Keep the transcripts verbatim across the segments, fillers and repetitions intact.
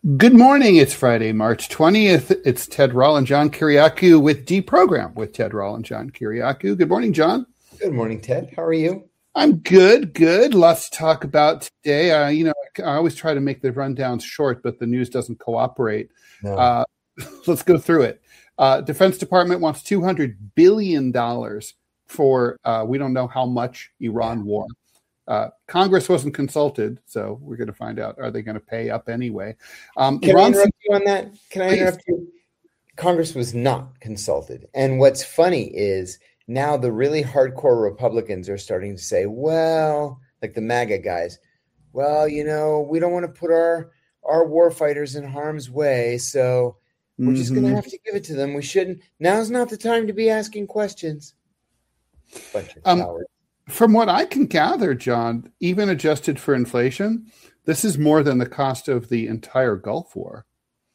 Good morning. It's Friday, March twentieth. It's Ted Rall and John Kiriakou with Deprogram with Ted Rall and John Kiriakou. Good morning, John. Good morning, Ted. How are you? I'm good, good. Lots to talk about today. Uh, you know, I always try to make the rundowns short, but the news doesn't cooperate. No. Uh, let's go through it. Uh, Defense Department wants two hundred billion dollars for, uh, we don't know how much, Iran Yeah. war. Uh, Congress wasn't consulted, so we're going to find out, are they going to pay up anyway? Um, Can Iran I interrupt you on that? Can I Please. interrupt you? Congress was not consulted. And what's funny is now the really hardcore Republicans are starting to say, well, like the MAGA guys, well, you know, we don't want to put our, our war fighters in harm's way, so we're just going to Mhm. have to give it to them. We shouldn't. Now's not the time to be asking questions. Bunch of Um, cowards. From what I can gather, John, even adjusted for inflation, this is more than the cost of the entire Gulf War.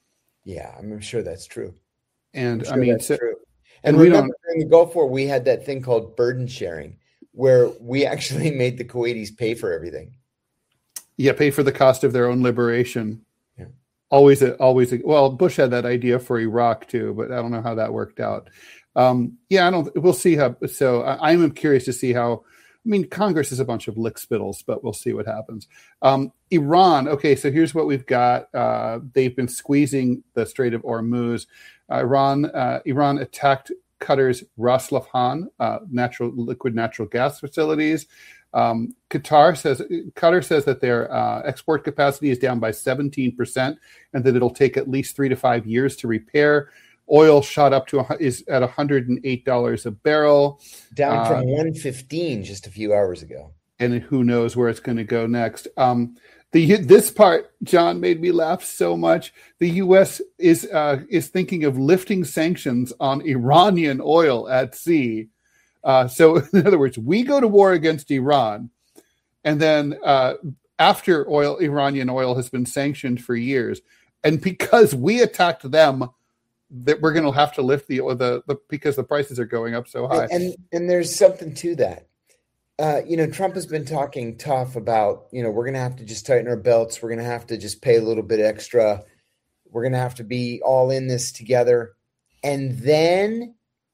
Yeah, I'm sure that's true. And I'm sure I mean, that's so, true. and And we remember, don't, during the Gulf War, we had that thing called burden sharing, where we actually made the Kuwaitis pay for everything. yeah, pay for the cost of their own liberation. Yeah. Always, a, always. A, well, Bush had that idea for Iraq too, but I don't know how that worked out. Um, yeah, I don't. We'll see how. So I, I'm curious to see how. I mean, Congress is a bunch of lickspittles, but we'll see what happens. Um, Iran. Okay, so here's what we've got. Uh, they've been squeezing the Strait of Hormuz. Uh, Iran. Uh, Iran attacked Qatar's Ras Laffan uh, natural liquid natural gas facilities. Um, Qatar says Qatar says that their uh, export capacity is down by seventeen percent, and that it'll take at least three to five years to repair. Oil shot up to a, is at one hundred eight dollars a barrel, Down uh, from one fifteen just a few hours ago. and who knows where it's going to go next. Um, the this part, John, made me laugh so much. The U S is uh, is thinking of lifting sanctions on Iranian oil at sea. Uh, so, in other words, we go to war against Iran, and then uh, after oil, Iranian oil has been sanctioned for years, and because we attacked them, that we're going to have to lift the, the the because the prices are going up so high. And and there's something to that. Uh, you know, Trump has been talking tough about, you know, we're going to have to just tighten our belts. We're going to have to just pay a little bit extra. We're going to have to be all in this together. And then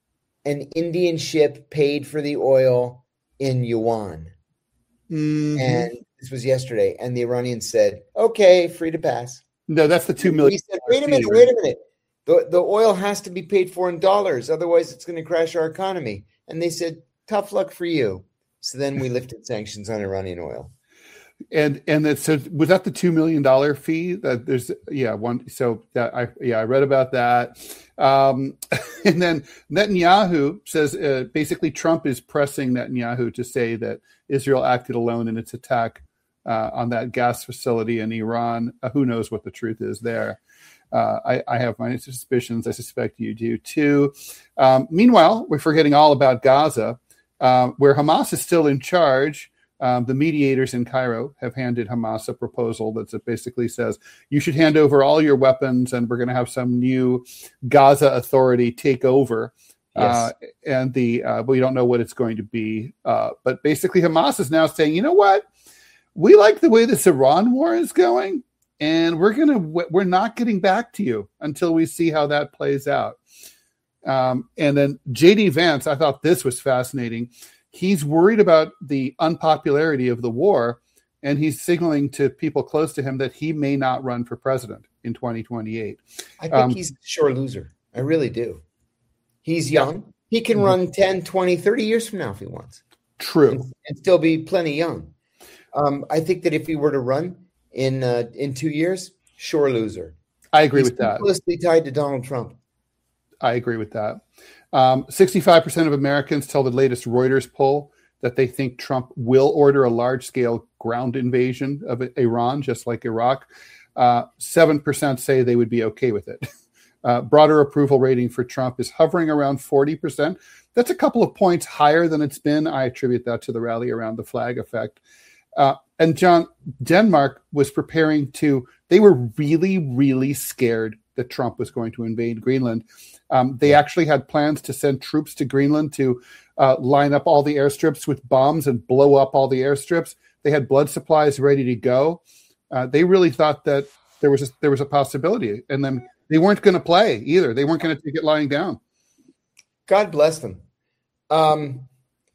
an Indian ship paid for the oil in yuan. Mhm. And this was yesterday. And the Iranians said, okay, free to pass. No, that's the two And million. we said, wait a minute, wait a minute. The, the oil has to be paid for in dollars. Otherwise, it's going to crash our economy. And they said, tough luck for you. So then we lifted sanctions on Iranian oil. And and that so was that the two million dollar fee that there's yeah one so that I yeah I read about that, um, and then Netanyahu says uh, basically Trump is pressing Netanyahu to say that Israel acted alone in its attack uh, on that gas facility in Iran. Uh, who knows what the truth is there? Uh, I, I have my suspicions. I suspect you do too. Um, meanwhile, we're forgetting all about Gaza, uh, where Hamas is still in charge. Um, the mediators in Cairo have handed Hamas a proposal that basically says you should hand over all your weapons, and we're going to have some new Gaza Authority take over. Yes. Uh, and the uh, we don't know what it's going to be, uh, but basically Hamas is now saying, you know what, we like the way this Iran war is going, and we're gonna we're not getting back to you until we see how that plays out. Um, and then J D Vance, I thought this was fascinating. He's worried about the unpopularity of the war, and he's signaling to people close to him that he may not run for president in twenty twenty-eight. I think Um, he's a sure loser. I really do. He's young. He can Mhm. run ten, twenty, thirty years from now if he wants. True. And, and still be plenty young. Um, I think that if he were to run in uh, in two years, sure loser. I agree He's with that. closely tied to Donald Trump. I agree with that. Um, sixty-five percent of Americans tell the latest Reuters poll that they think Trump will order a large-scale ground invasion of Iran, just like Iraq. Uh, seven percent say they would be okay with it. Uh, broader approval rating for Trump is hovering around forty percent. That's a couple of points higher than it's been. I attribute that to the rally around the flag effect. Uh, and John, Denmark was preparing to, they were really, really scared that Trump was going to invade Greenland. Um, they actually had plans to send troops to Greenland to uh, line up all the airstrips with bombs and blow up all the airstrips. They had blood supplies ready to go. Uh, they really thought that there was a, there was a possibility, and then they weren't going to play either. They weren't going to take it lying down. God bless them. Um,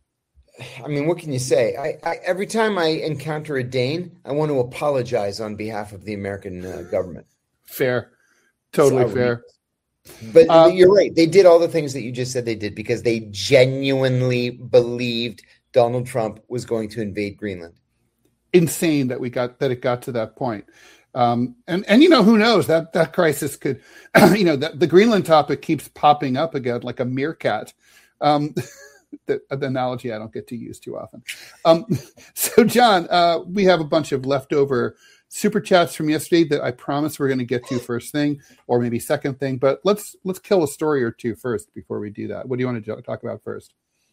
I mean, what can you say? I, I, every time I encounter a Dane, I want to apologize on behalf of the American uh, government. Fair. Totally so, fair. But uh, you're right. They did all the things that you just said they did because they genuinely believed Donald Trump was going to invade Greenland. Insane that we got that it got to that point. Um, and, and, you know, who knows that that crisis could, you know, that the Greenland topic keeps popping up again like a meerkat. Um, the, the analogy I don't get to use too often. Um, so, John, uh, we have a bunch of leftover super chats from yesterday that I promise we're going to get to first thing, or maybe second thing. But let's let's kill a story or two first before we do that. What do you want to talk about first?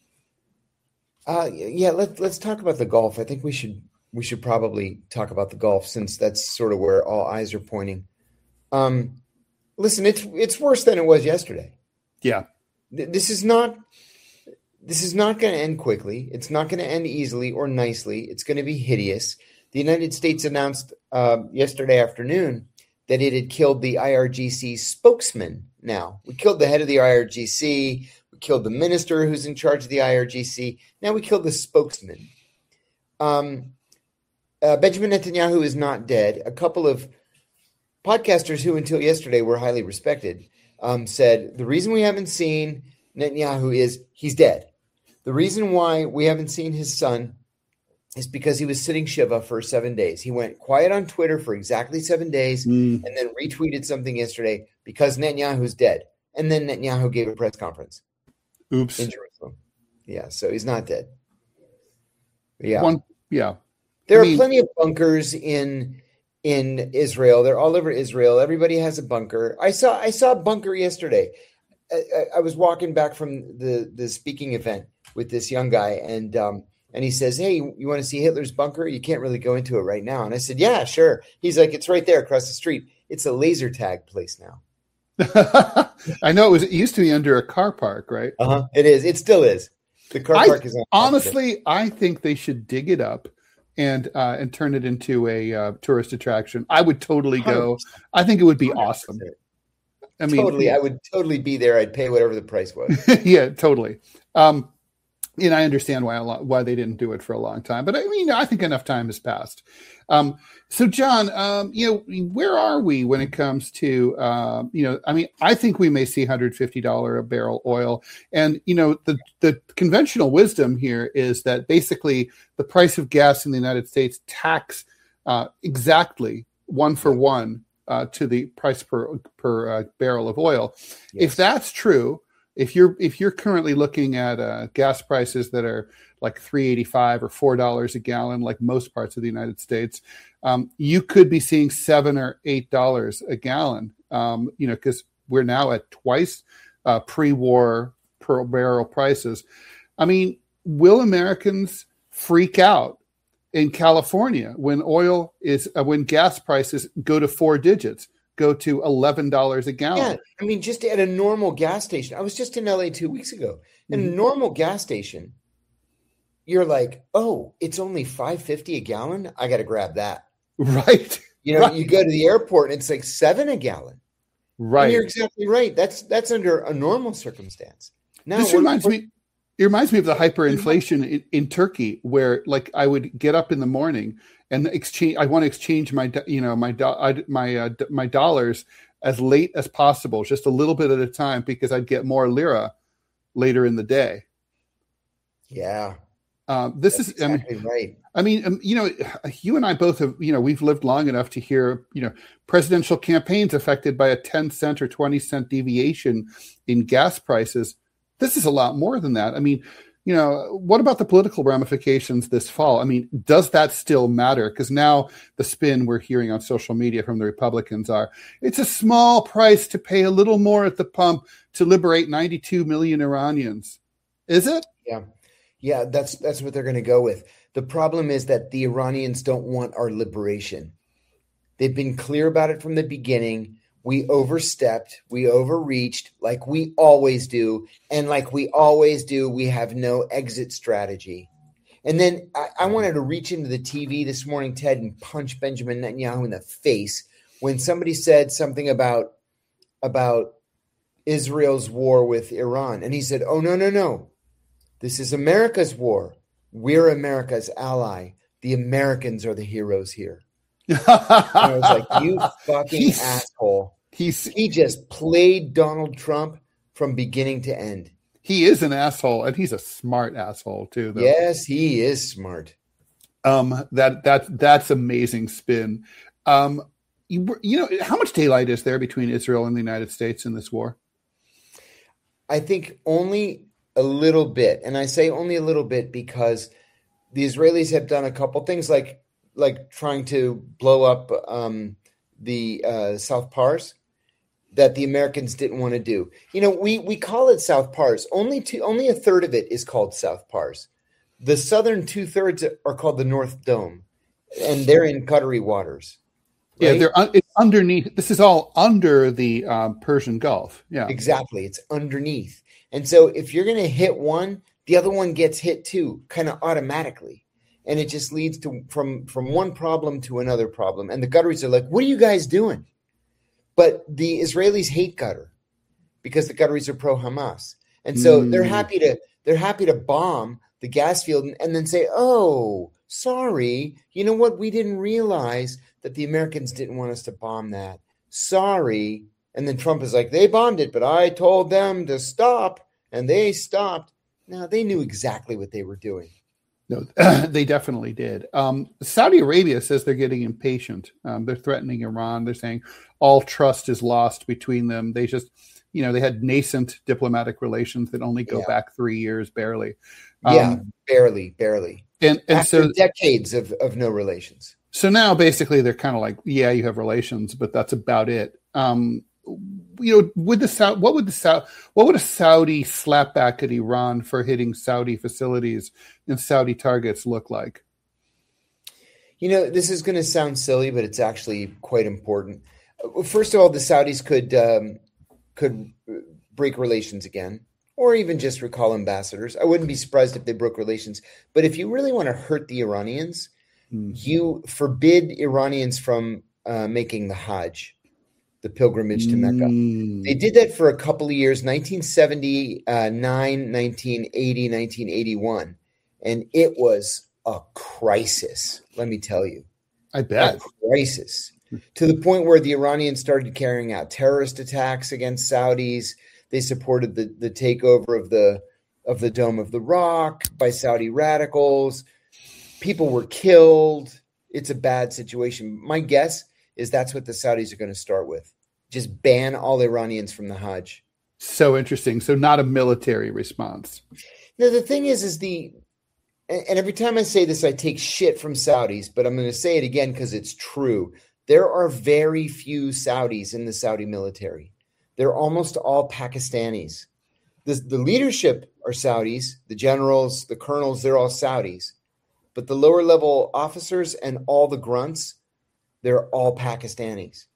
Uh, yeah, let's let's talk about the golf. I think we should we should probably talk about the golf since that's sort of where all eyes are pointing. Um, listen, it's it's worse than it was yesterday. Yeah, this is not. This is not going to end quickly. It's not going to end easily or nicely. It's going to be hideous. The United States announced uh, yesterday afternoon that it had killed the I R G C spokesman. Now, we killed the head of the I R G C. We killed the minister who's in charge of the I R G C. Now we killed the spokesman. Um, uh, Benjamin Netanyahu is not dead. A couple of podcasters who until yesterday were highly respected um, said the reason we haven't seen Netanyahu is he's dead. The reason why we haven't seen his son is because he was sitting Shiva for seven days. He went quiet on Twitter for exactly seven days mm. and then retweeted something yesterday because Netanyahu's dead. And then Netanyahu gave a press conference. Oops. In Jerusalem. Yeah, so he's not dead. Yeah. One, yeah. There I are mean, plenty of bunkers in in Israel. They're all over Israel. Everybody has a bunker. I saw I saw a bunker yesterday. I, I was walking back from the, the speaking event with this young guy, and um, and he says, "Hey, you want to see Hitler's bunker? You can't really go into it right now." And I said, "Yeah, sure." He's like, "It's right there across the street. It's a laser tag place now." I know it was. It used to be under a car park, right? Uh huh. It is. It still is. The car I, park is on honestly. I think they should dig it up and uh, and turn it into a uh, tourist attraction. I would totally go. one hundred percent. I think it would be awesome. I mean, totally. I would totally be there. I'd pay whatever the price was. Yeah, totally. Um, and I understand why a lot, why they didn't do it for a long time, but I mean, I think enough time has passed. Um, so, John, um, you know, where are we when it comes to, uh, you know, I mean, I think we may see one hundred fifty dollars a barrel oil, and you know, the the conventional wisdom here is that basically the price of gas in the United States tax uh, exactly one for one. Uh, to the price per per uh, barrel of oil. Yes. If that's true, if you're if you're currently looking at uh, gas prices that are like three eighty-five or four dollars a gallon, like most parts of the United States, um, you could be seeing seven or eight dollars a gallon. Um, you know, because we're now at twice uh, pre-war per barrel prices. I mean, will Americans freak out in California when oil is uh, when gas prices go to four digits, go to eleven dollars a gallon? Yeah, I mean, just at a normal gas station. I was just in L A two weeks ago. In mm-hmm. a normal gas station, you're like, oh, it's only five fifty a gallon. I got to grab that. Right. You know, right. you go to the airport and it's like seven a gallon. Right. And you're exactly right. That's that's under a normal circumstance. Now, this reminds me. It reminds me of the hyperinflation in, in Turkey, where like I would get up in the morning and exchange. I want to exchange my, you know, my my uh, my dollars as late as possible, just a little bit at a time, because I'd get more lira later in the day. Yeah, um, this That's is exactly I mean, right. I mean, um, you know, you and I both have, you know, we've lived long enough to hear, you know, presidential campaigns affected by a ten cent or twenty cent deviation in gas prices. This is a lot more than that. I mean, you know, what about the political ramifications this fall? I mean, does that still matter? Because now the spin we're hearing on social media from the Republicans are, it's a small price to pay a little more at the pump to liberate ninety-two million Iranians. Is it? Yeah. Yeah, that's that's what they're going to go with. The problem is that the Iranians don't want our liberation. They've been clear about it from the beginning. We overstepped, we overreached like we always do. And like we always do, we have no exit strategy. And then I, I wanted to reach into the T V this morning, Ted, and punch Benjamin Netanyahu in the face when somebody said something about about Israel's war with Iran, and he said, "Oh no, no, no, this is America's war. We're America's ally. The Americans are the heroes here." And I was like, "You fucking he's, asshole!" He's he just played Donald Trump from beginning to end. He is an asshole, and he's a smart asshole too. Though. Yes, he is smart. Um, that that that's amazing spin. Um, you, you know, how much daylight is there between Israel and the United States in this war? I think only a little bit, and I say only a little bit because the Israelis have done a couple things, like like trying to blow up um, the uh, South Pars that the Americans didn't want to do. You know, we we call it South Pars. Only two, only a third of it is called South Pars. The southern two thirds are called the North Dome, and they're in Qatari waters. Right? Yeah, they're un- it's underneath. This is all under the um, Persian Gulf. Yeah, exactly. It's underneath, and so if you're going to hit one, the other one gets hit too, kind of automatically, and it just leads to from from one problem to another problem. And the Qataris are like, "What are you guys doing?" But the Israelis hate Qatar because the Qataris are pro-Hamas, and so mm. they're happy to they're happy to bomb the gas field and, and then say, "Oh, sorry, you know what? We didn't realize that the Americans didn't want us to bomb that. Sorry." And then Trump is like, "They bombed it, but I told them to stop, and they stopped." Now they knew exactly what they were doing. No, they definitely did. Um, Saudi Arabia says they're getting impatient. Um, they're threatening Iran. They're saying all trust is lost between them. They just, you know, they had nascent diplomatic relations that only go yeah. back three years, barely. Um, yeah, barely, barely. And and After so decades of, of no relations. So now basically they're kind of like, yeah, you have relations, but that's about it. Um, you know, would the Saudi, what would the Saudi, what would a Saudi slapback at Iran for hitting Saudi facilities and Saudi targets look like? You know, this is going to sound silly, but it's actually quite important. First of all, the Saudis could um, could break relations again, or even just recall ambassadors. I wouldn't be surprised if they broke relations. But if you really want to hurt the Iranians, mm. you forbid Iranians from uh, making the Hajj, the pilgrimage to Mecca. Mm. They did that for a couple of years, nineteen seventy-nine, nineteen eighty, nineteen eighty-one. And it was a crisis, let me tell you. I bet. A crisis. To the point where the Iranians started carrying out terrorist attacks against Saudis. They supported the, the takeover of the of the Dome of the Rock by Saudi radicals. People were killed. It's a bad situation. My guess is that's what the Saudis are going to start with. Just ban all Iranians from the Hajj. So interesting. So not a military response. Now, the thing is, is the, and every time I say this, I take shit from Saudis, but I'm going to say it again because it's true. There are very few Saudis in the Saudi military. They're almost all Pakistanis. The, the leadership are Saudis, the generals, the colonels, they're all Saudis. But the lower level officers and all the grunts, they're all Pakistanis.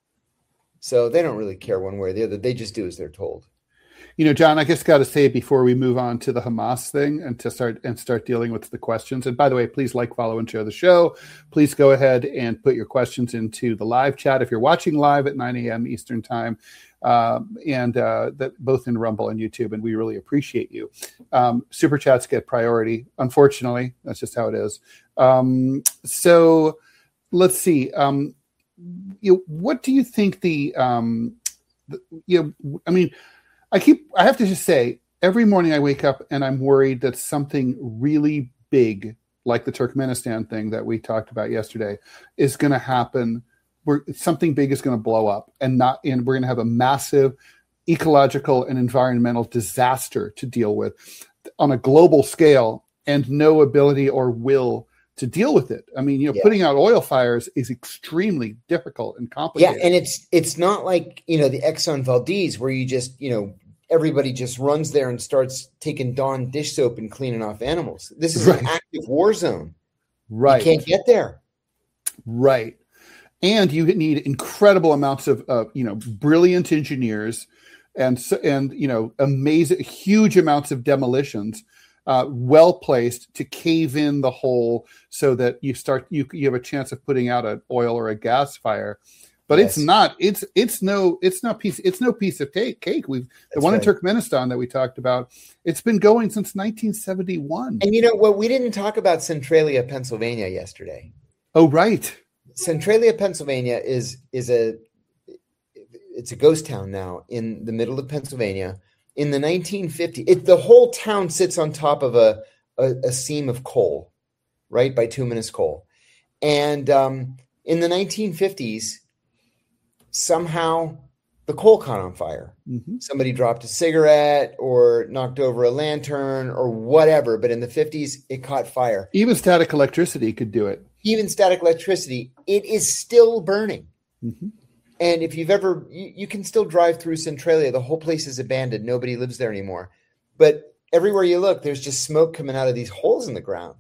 So they don't really care one way or the other. They just do as they're told. You know, John, I just got to say before we move on to the Hamas thing and to start and start dealing with the questions. And by the way, please like, follow, and share the show. Please go ahead and put your questions into the live chat if you're watching live at nine a.m. Eastern time, um, and uh, that both in Rumble and YouTube. And we really appreciate you. Um, super chats get priority. Unfortunately, that's just how it is. Um, so let's see. Um, you know, what do you think the, um, the you know, I mean. I keep, I have to just say, every morning I wake up and I'm worried that something really big, like the Turkmenistan thing that we talked about yesterday, is going to happen. Where something big is going to blow up and not, and we're going to have a massive ecological and environmental disaster to deal with on a global scale and no ability or will to deal with it. I mean, you know, yeah. putting out oil fires is extremely difficult and complicated. Yeah, and it's it's not like, you know, the Exxon Valdez where you just, you know, everybody just runs there and starts taking Dawn dish soap and cleaning off animals. This is right. an active war zone. Right. You can't get there. Right. And you need incredible amounts of, uh, you know, brilliant engineers and, and, you know, amazing, huge amounts of demolitions. Uh, well placed to cave in the hole so that you start you you have a chance of putting out an oil or a gas fire but Yes. it's not. It's it's no. It's not piece. It's no piece of cake. Cake. We've the That's one right. in Turkmenistan that we talked about. It's been going since nineteen seventy-one. And you know what? We didn't talk about Centralia, Pennsylvania yesterday. Oh, right. Centralia, Pennsylvania is is a it's a ghost town now in the middle of Pennsylvania. In the nineteen fifties, it, the whole town sits on top of a, a, a seam of coal, right, bituminous coal. And um, in the nineteen fifties, somehow the coal caught on fire. Mm-hmm. Somebody dropped a cigarette or knocked over a lantern or whatever. But in the fifties, it caught fire. Even static electricity could do it. Even static electricity, it is still burning. Mm-hmm. And if you've ever, you, you can still drive through Centralia. The whole place is abandoned. Nobody lives there anymore. But everywhere you look, there's just smoke coming out of these holes in the ground.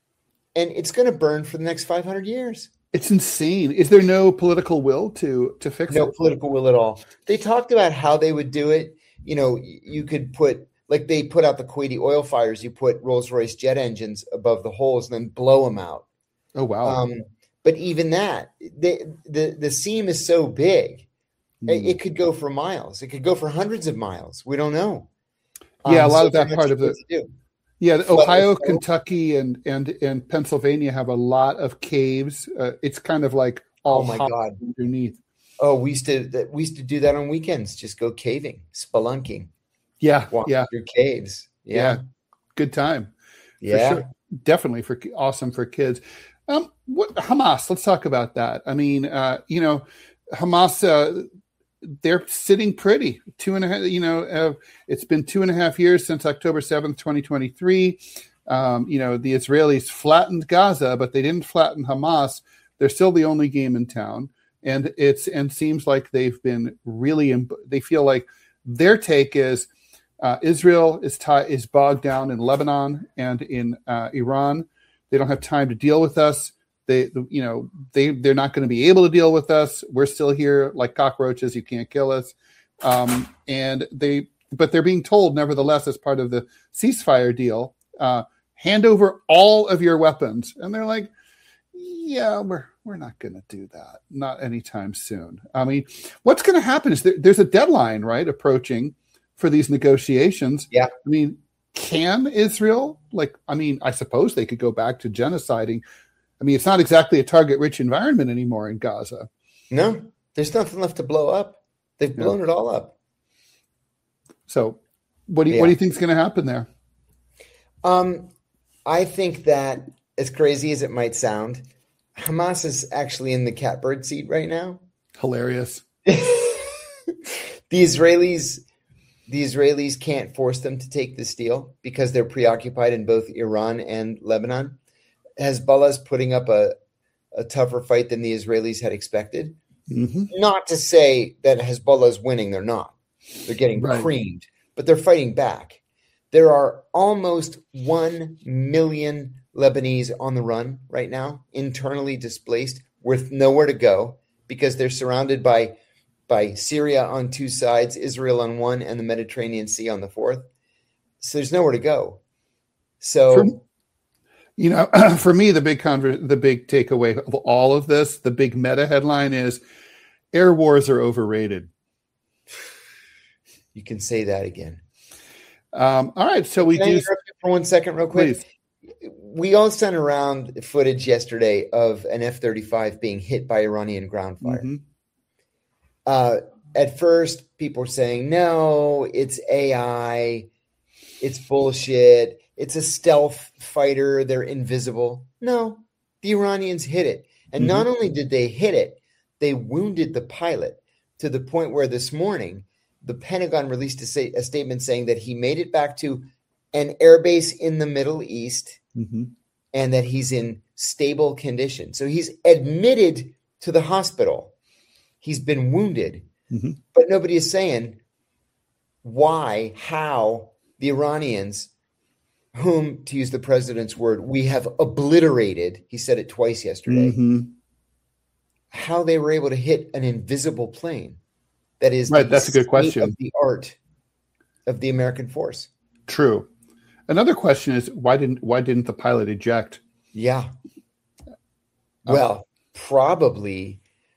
And it's going to burn for the next five hundred years. It's insane. Is there no political will to to fix No it? political will at all. They talked about how they would do it. You know, you could put, like they put out the Kuwaiti oil fires, you put Rolls-Royce jet engines above the holes and then blow them out. Oh, wow. Um, but even that, the, the, the seam is so big, Mm. it, it could go for miles. It could go for hundreds of miles. We don't know. Yeah, a lot so of that they're not part of sure the- what to do. Yeah, But Ohio, it's so- Kentucky, and and and Pennsylvania have a lot of caves. Uh, it's kind of like all Oh my hot God. underneath. Oh, we used to that we used to do that on weekends. Just go caving, spelunking, Yeah, walk yeah, through caves. yeah, Yeah, Good time. For yeah. sure. Definitely for awesome for kids. Um, what Hamas? Let's talk about that. I mean, uh, you know, Hamas. Uh, they're sitting pretty. Two and a half. You know, uh, it's been two and a half years since October seventh, twenty twenty three. Um, you know, the Israelis flattened Gaza, but they didn't flatten Hamas. They're still the only game in town, and it's and seems like they've been really. They feel like their take is uh, Israel is tie, is bogged down in Lebanon and in uh, Iran. They don't have time to deal with us. They, you know, they they're not going to be able to deal with us. We're still here like cockroaches. You can't kill us. Um, and they, but they're being told, nevertheless, as part of the ceasefire deal, uh, hand over all of your weapons. And they're like, yeah, we're we're not going to do that. Not anytime soon. I mean, what's going to happen is there, there's a deadline, right, approaching for these negotiations. Yeah. I mean, can Israel, like, I mean, I suppose they could go back to genociding. I mean, it's not exactly a target-rich environment anymore in Gaza. No, there's nothing left to blow up. They've Yeah. blown it all up. So, what do you, Yeah. what do you think is going to happen there? Um, I think that, as crazy as it might sound, Hamas is actually in the catbird seat right now. Hilarious. The Israelis, the Israelis can't force them to take this deal because they're preoccupied in both Iran and Lebanon. Hezbollah's putting up a, a tougher fight than the Israelis had expected. Mm-hmm. Not to say that Hezbollah is winning; they're not. They're getting Right. creamed, but they're fighting back. There are almost one million Lebanese on the run right now, internally displaced, with nowhere to go because they're surrounded by by Syria on two sides, Israel on one, and the Mediterranean Sea on the fourth. So there's nowhere to go. So For, you know, for me, the big conver- the big takeaway of all of this, the big meta headline is air wars are overrated. you can say that again. Um, all right, so we Can I do. interrupt you for one second, real quick? Please. We all sent around footage yesterday of an F thirty-five being hit by Iranian ground fire. Mhm. Uh, at first, people were saying, no, it's A I, it's bullshit, it's a stealth fighter, they're invisible. No, the Iranians hit it. And Mhm. not only did they hit it, they wounded the pilot to the point where this morning, the Pentagon released a, say, a statement saying that he made it back to an airbase in the Middle East Mhm. and that he's in stable condition. So he's admitted to the hospital. He's been wounded, Mhm. but nobody is saying why, how the Iranians, whom, to use the president's word, we have obliterated, he said it twice yesterday, Mhm. how they were able to hit an invisible plane. That is Right, the that's a good state question. of the art of the American force. True. Another question is why didn't why didn't the pilot eject? Yeah. Uh, Well, probably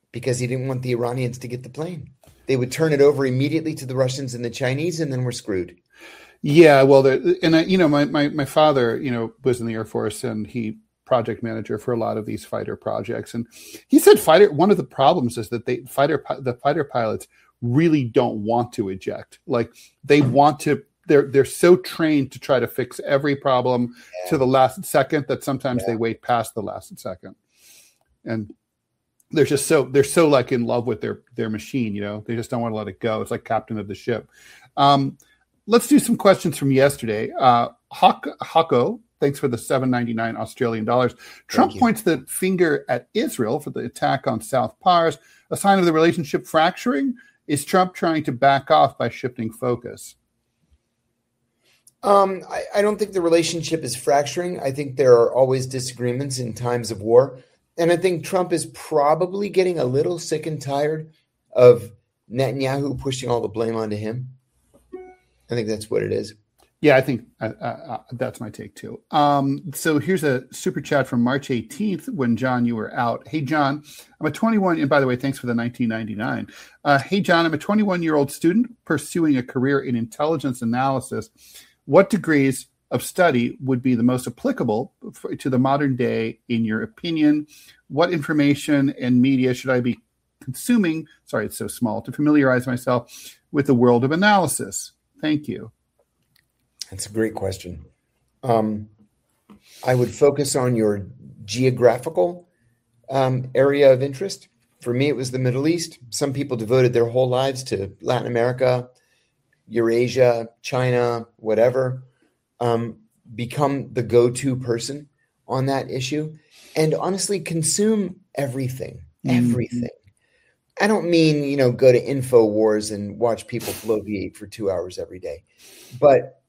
because he didn't want the Iranians to get the plane. They would turn it over immediately to the Russians and the Chinese, and then we're screwed. Yeah, well, the, and I, you know, my, my my father, you know, was in the Air Force, and he project manager for a lot of these fighter projects, and he said fighter. One of the problems is that they fighter the fighter pilots really don't want to eject. Like they want to. They're they're so trained to try to fix every problem yeah. to the last second that sometimes yeah. they wait past the last second, and they're just so they're so like in love with their their machine. You know, they just don't want to let it go. It's like captain of the ship. Um, Let's do some questions from yesterday. Uh, Hawk, Hawko, thanks for the seven ninety-nine Australian dollars. Trump points the finger at Israel for the attack on South Pars, a sign of the relationship fracturing. Is Trump trying to back off by shifting focus? Um, I, I don't think the relationship is fracturing. I think there are always disagreements in times of war. And I think Trump is probably getting a little sick and tired of Netanyahu pushing all the blame onto him. I think that's what it is. Yeah, I think uh, uh, that's my take too. Um, so here's a super chat from March eighteenth when, John, you were out. Hey, John, I'm a twenty-one, and by the way, thanks for the nineteen ninety-nine. Uh, hey, John, I'm a twenty-one-year-old student pursuing a career in intelligence analysis. What degrees of study would be the most applicable for, to the modern day, in your opinion? What information and media should I be consuming? Sorry, it's so small, to familiarize myself with the world of analysis? Thank you. That's a great question. Um, I would focus on your geographical um, area of interest. For me, it was the Middle East. Some people devoted their whole lives to Latin America, Eurasia, China, whatever. Um, become the go-to person on that issue. And honestly, consume everything, everything. Mm-hmm. I don't mean, you know, go to InfoWars and watch people bloviate for two hours every day, but,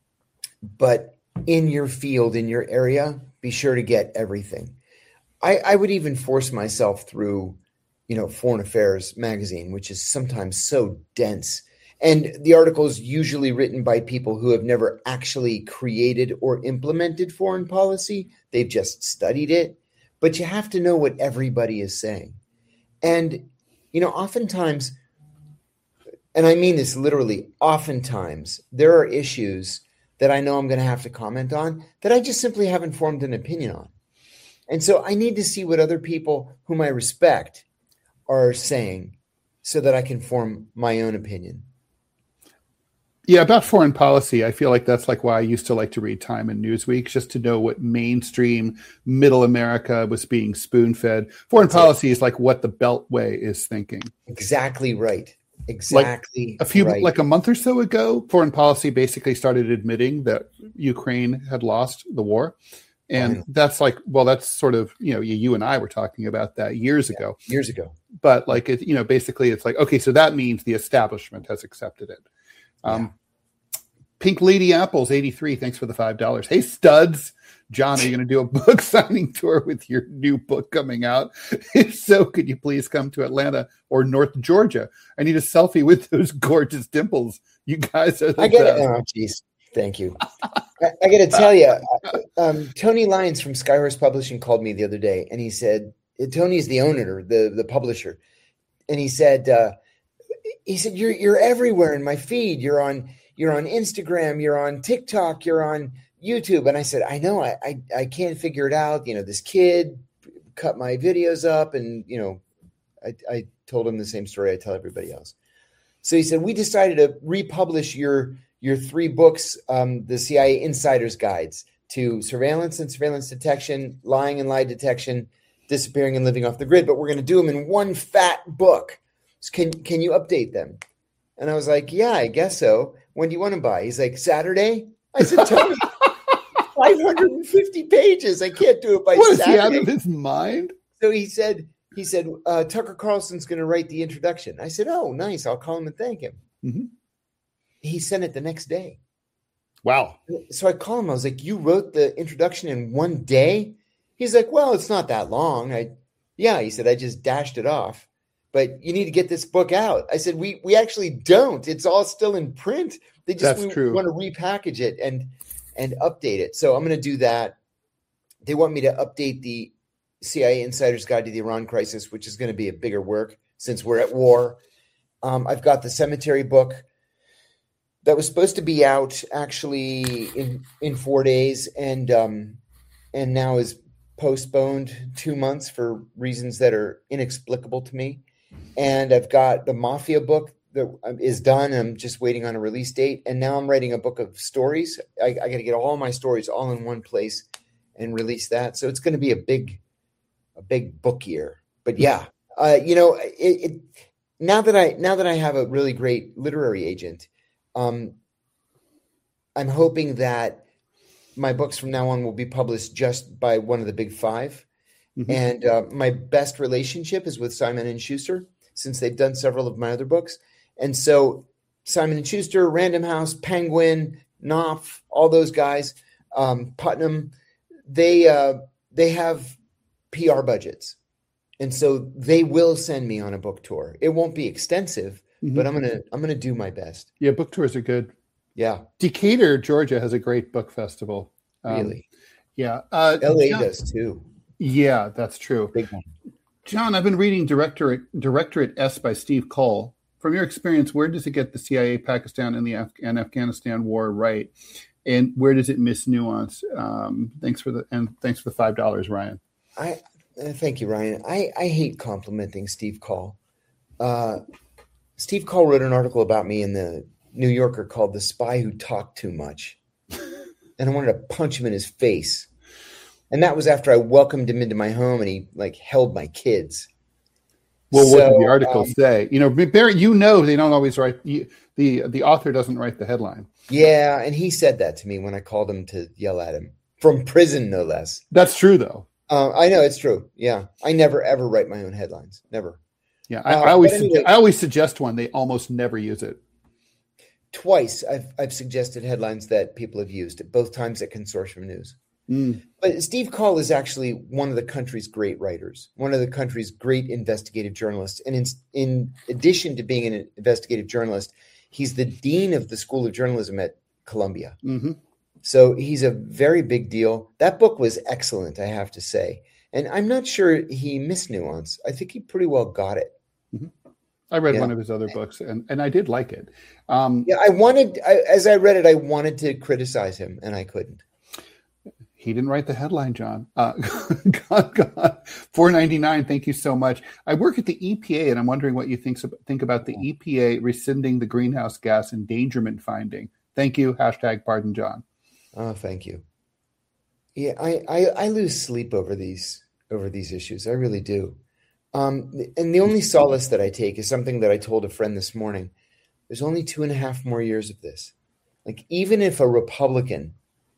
but in your field, in your area, be sure to get everything. I, I would even force myself through, you know, Foreign Affairs magazine, which is sometimes so dense. And the article is usually written by people who have never actually created or implemented foreign policy. They've just studied it, but you have to know what everybody is saying. And you know, oftentimes, and I mean this literally, oftentimes, there are issues that I know I'm going to have to comment on that I just simply haven't formed an opinion on. And so I need to see what other people whom I respect are saying so that I can form my own opinion. Yeah, about foreign policy, I feel like that's like why I used to like to read Time and Newsweek, just to know what mainstream middle America was being spoon-fed. Foreign that's policy it. Is like what the Beltway is thinking. Exactly right. Exactly. Like a few, right. like a month or so ago, foreign policy basically started admitting that Ukraine had lost the war. And wow. that's like, well, that's sort of, you know, you and I were talking about that years yeah, ago. Years ago. But like, it, you know, basically it's like, okay, so that means the establishment has accepted it. Um, yeah. Pink Lady Apples eighty-three. Thanks for the five dollars. Hey, studs. John, are you going to do a book signing tour with your new book coming out? If so, could you please come to Atlanta or North Georgia? I need a selfie with those gorgeous dimples. You guys are the I get best. it. Oh, geez. Thank you. I, I got to tell you, um, Tony Lyons from Skyhorse Publishing called me the other day, and he said, Tony's the owner, the, the publisher. And he said, uh, He said, you're you're everywhere in my feed. You're on you're on Instagram. You're on TikTok. You're on YouTube. And I said, I know. I, I I can't figure it out. You know, this kid cut my videos up, and you know, I I told him the same story I tell everybody else. So he said, we decided to republish your your three books, um, the C I A Insider's Guides to Surveillance and Surveillance Detection, Lying and Lie Detection, Disappearing and Living Off the Grid. But we're going to do them in one fat book. Can can you update them? And I was like, yeah, I guess so. When do you want to buy? He's like, Saturday? I said, Tony, five hundred fifty pages. I can't do it by what, Saturday. Is he out of his mind? So he said, he said, uh, Tucker Carlson's going to write the introduction. I said, oh, nice. I'll call him and thank him. Mm-hmm. He sent it the next day. Wow. So I called him. I was like, you wrote the introduction in one day? He's like, well, it's not that long. I, yeah, he said, I just dashed it off. But you need to get this book out. I said, we we actually don't. It's all still in print. They just we, want to repackage it and and update it. So I'm going to do that. They want me to update the C I A Insider's Guide to the Iran Crisis, which is going to be a bigger work since we're at war. Um, I've got the Cemetery book that was supposed to be out actually in, in four days and um, and now is postponed two months for reasons that are inexplicable to me. And I've got the Mafia book that is done. I'm just waiting on a release date. And now I'm writing a book of stories. I, I got to get all my stories all in one place and release that. So it's going to be a big, a big book year. But yeah, uh, you know, it, it, now that I now that I have a really great literary agent, um, I'm hoping that my books from now on will be published just by one of the big five. Mm-hmm. And uh, my best relationship is with Simon and Schuster, since they've done several of my other books. And so Simon and Schuster, Random House, Penguin, Knopf, all those guys, um, Putnam, they uh, they have P R budgets. And so they will send me on a book tour. It won't be extensive, mm-hmm. but I'm gonna I'm gonna do my best. Yeah, book tours are good. Yeah, Decatur, Georgia has a great book festival. Um, really? Yeah, uh, L A John, does too. Yeah, that's true. Big one. John, I've been reading Directorate Directorate S by Steve Coll. From your experience, where does it get the C I A, Pakistan, and the Af- and Afghanistan war right, and where does it miss nuance? Um, thanks for the and thanks for the five dollars, Ryan. I uh, thank you, Ryan. I, I hate complimenting Steve Coll. Uh, Steve Coll wrote an article about me in the New Yorker called "The Spy Who Talked Too Much," and I wanted to punch him in his face. And that was after I welcomed him into my home and he like held my kids. Well, so, what did the article um, say? You know, Barry, you know, they don't always write the, the the author doesn't write the headline. Yeah, and he said that to me when I called him to yell at him from prison, no less. That's true, though. Uh, I know it's true. Yeah, I never ever write my own headlines. Never. Yeah, I, uh, I always anyway, suge- I always suggest one. They almost never use it. Twice, I've I've suggested headlines that people have used. Both times at Consortium News. Mm. But Steve Coll is actually one of the country's great writers, one of the country's great investigative journalists. And in, in addition to being an investigative journalist, he's the dean of the School of Journalism at Columbia. Mm-hmm. So he's a very big deal. That book was excellent, I have to say. And I'm not sure he missed nuance. I think he pretty well got it. Mm-hmm. I read yeah. one of his other books, and, and I did like it. Um, yeah, I wanted, I, as I read it, I wanted to criticize him, and I couldn't. He didn't write the headline, John. Uh, God, God. four ninety-nine. Thank you so much. I work at the E P A, and I'm wondering what you think, think about the E P A rescinding the greenhouse gas endangerment finding. Thank you. Hashtag pardon John. Oh, thank you. Yeah, I, I, I lose sleep over these over these issues. I really do. Um, and the only solace that I take is something that I told a friend this morning. There's only two and a half more years of this. Like, even if a Republican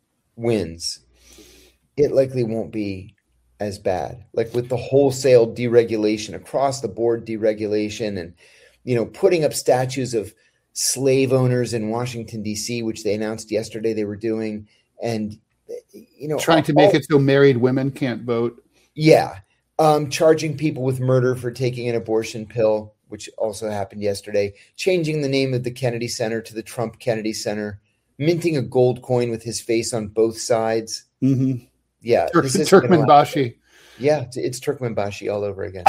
wins, it likely won't be as bad. Like with the wholesale deregulation, across the board deregulation, and, you know, putting up statues of slave owners in Washington, D C, which they announced yesterday they were doing. And, you know, trying to make all, it so married women can't vote. Yeah. Um, charging people with murder for taking an abortion pill, which also happened yesterday. Changing the name of the Kennedy Center to the Trump Kennedy Center. Minting a gold coin with his face on both sides. Mm-hmm. Yeah. Turk, Turkmenbashi. Yeah, it's, it's Turkmenbashi all over again.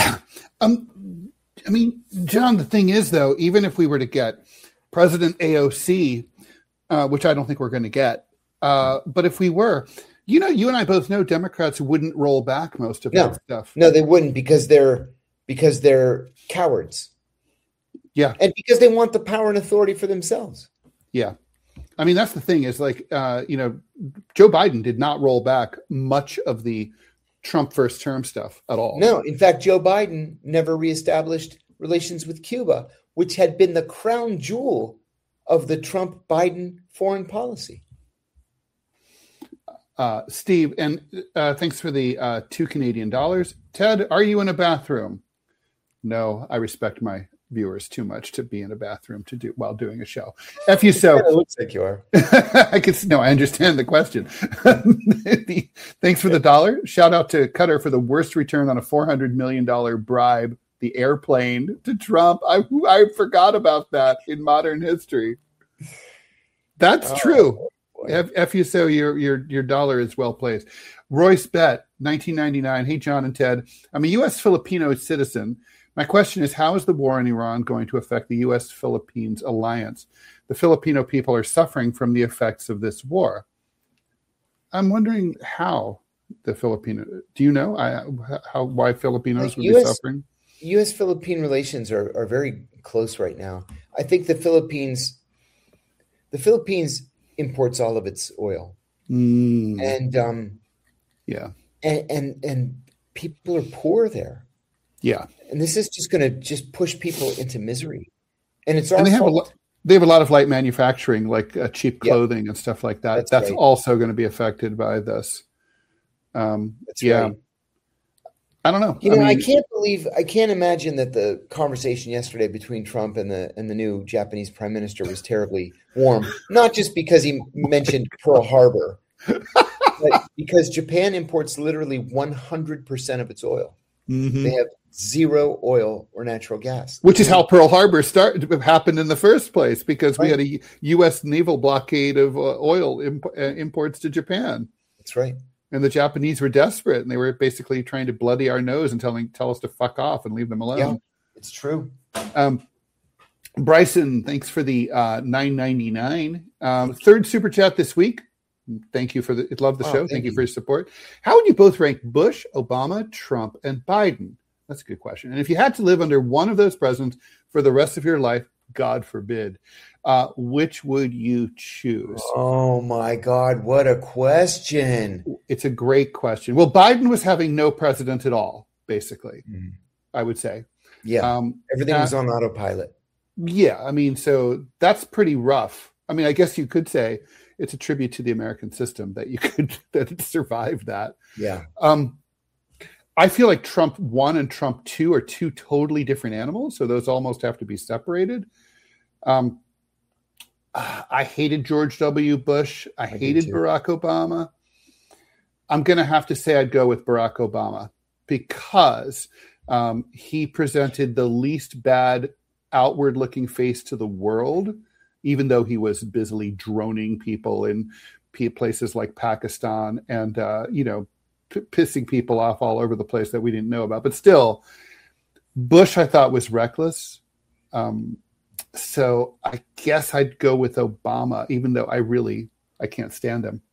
um, I mean, John, the thing is, though, even if we were to get President A O C, uh, which I don't think we're going to get, uh, but if we were, you know, you and I both know Democrats wouldn't roll back most of no, that stuff. No, they wouldn't because they're because they're cowards. Yeah. And because they want the power and authority for themselves. Yeah. I mean, that's the thing is like, uh, you know, Joe Biden did not roll back much of the Trump first term stuff at all. No, in fact, Joe Biden never reestablished relations with Cuba, which had been the crown jewel of the Trump Biden foreign policy. Uh, Steve, and uh, thanks for the uh, two Canadian dollars. Ted, are you in a bathroom? No, I respect my viewers too much to be in a bathroom to do while doing a show. F you so. It looks like you are. I can no, I understand the question. the, thanks for the dollar. Shout out to Qatar for the worst return on a four hundred million dollars bribe, the airplane to Trump. I I forgot about that in modern history. That's oh, true. F, F you so your your your dollar is well placed. Royce Bet, nineteen ninety-nine. Hey, John and Ted. I'm a U S Filipino citizen. My question is, how is the war in Iran going to affect the U S Philippines alliance? The Filipino people are suffering from the effects of this war. I'm wondering how the Filipino, do you know I, how why Filipinos Like would U S be suffering? U S Philippine relations are, are very close right now. I think the Philippines, the Philippines imports all of its oil, Mm, and um, yeah, and and and people are poor there, yeah. and this is just going to just push people into misery, and it's our And they have a fault. lot. They have a lot of light manufacturing, like uh, cheap Yep. clothing and stuff like that. That's That's, right. also going to be affected by this. Um, That's yeah, right. I don't know. You know, I I, mean, can't believe, I can't imagine that the conversation yesterday between Trump and the and the new Japanese prime minister was terribly warm. Not just because he mentioned Pearl Harbor, but because Japan imports literally one hundred percent of its oil. mhm. They have zero oil or natural gas, Which is how Pearl Harbor started happened in the first place, because we Right. had a U S naval blockade of uh, oil imp- uh, imports to Japan, That's right. and the Japanese were desperate, and they were basically trying to bloody our nose and telling tell us to fuck off and leave them alone. Yeah, it's true. Um, Bryson, thanks for the uh, nine ninety-nine. Um, third super chat this week. Thank you for the love the Wow, show. thank Thank you you. for your support. How would you both rank Bush, Obama, Trump, and Biden? That's a good question. And if you had to live under one of those presidents for the rest of your life, God forbid, uh, which would you choose? Oh my God, what a question. It's a great question. Well, Biden was having no president at all, basically, Mhm. I would say. Yeah, Um, everything uh, was on autopilot. Yeah, I mean, so that's pretty rough. I mean, I guess you could say it's a tribute to the American system that you could that it survived that. Yeah. Um, I feel like Trump one and Trump two are two totally different animals, so those almost have to be separated. Um, I hated George W. Bush. I, I did hated too. Barack Obama. I'm going to have to say I'd go with Barack Obama because um, he presented the least bad outward-looking face to the world, even though he was busily droning people in p- places like Pakistan and, uh, you know, p- pissing people off all over the place that we didn't know about. But still, Bush, I thought, was reckless. Um, so I guess I'd go with Obama, even though I really, I can't stand him.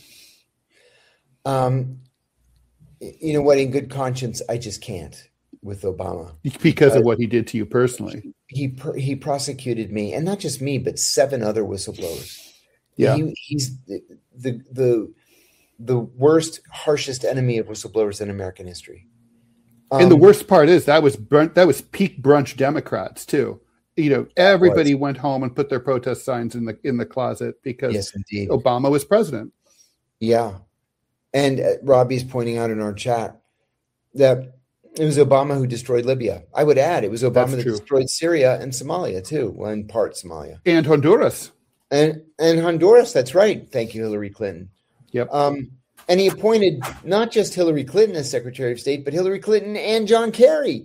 Um, you know what? In good conscience, I just can't with Obama. Because of what he did to you personally. He per, he prosecuted me, and not just me, but seven other whistleblowers. Yeah. He, he's the, the the the worst, harshest enemy of whistleblowers in American history. Um, And the worst part is that was brunch, that was peak brunch Democrats too. You know, everybody went home and put their protest signs in the in the closet because yes, indeed. Obama was president. Yeah, and uh, Robbie's pointing out in our chat that it was Obama who destroyed Libya. I would add it was Obama That's that true. destroyed Syria and Somalia too, well, in part Somalia And Honduras. and and Honduras. That's right. Thank you, Hillary Clinton. Yep. Um, and he appointed not just Hillary Clinton as Secretary of State, but Hillary Clinton and John Kerry.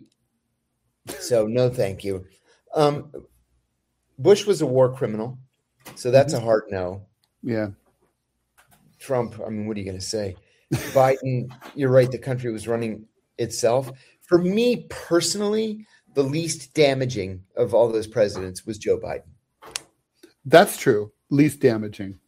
So no, thank you. Um, Bush was a war criminal, so that's a hard no. Yeah. Trump, I mean, what are you going to say? Biden, you're right. The country was running itself. For me personally, the least damaging of all those presidents was Joe Biden. That's true. Least damaging.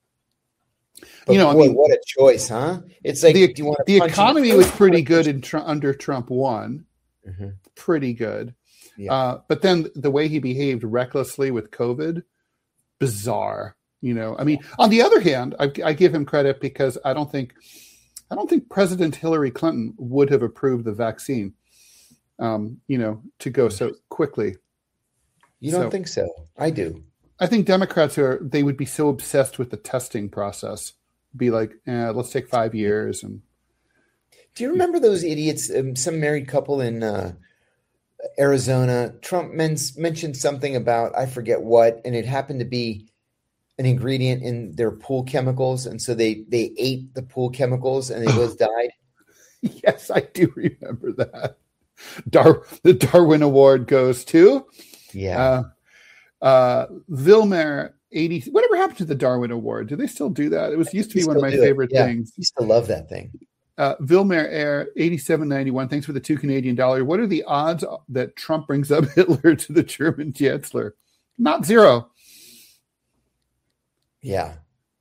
But you know, boy, I mean, what a choice, huh? It's like the, do you want to the punch economy him? was pretty good in tr- under Trump one. Mm-hmm. Pretty good. Yeah. Uh, but then the way he behaved recklessly with COVID, bizarre. You know, I mean, on the other hand, I, I give him credit because I don't think, I don't think President Hillary Clinton would have approved the vaccine. Um, you know, to go so quickly. You don't So- think so? I do. I think Democrats are, they would be so obsessed with the testing process, be like, eh, let's take five years. And Do you remember those idiots? Um, some married couple in uh, Arizona. Trump men- mentioned something about I forget what, and it happened to be an ingredient in their pool chemicals, and so they they ate the pool chemicals, and they both died. yes, I do remember that. Dar- the Darwin Award goes to Yeah, uh, uh, Vilmer eighty. Whatever happened to the Darwin Award? Do they still do that? It was used to They be one of still my do it. favorite Yeah. things. I used to love that thing. Uh, Vilmer Air eighty-seven ninety-one. Thanks for the two Canadian dollar. What are the odds that Trump brings up Hitler to the German chancellor? Not zero. Yeah,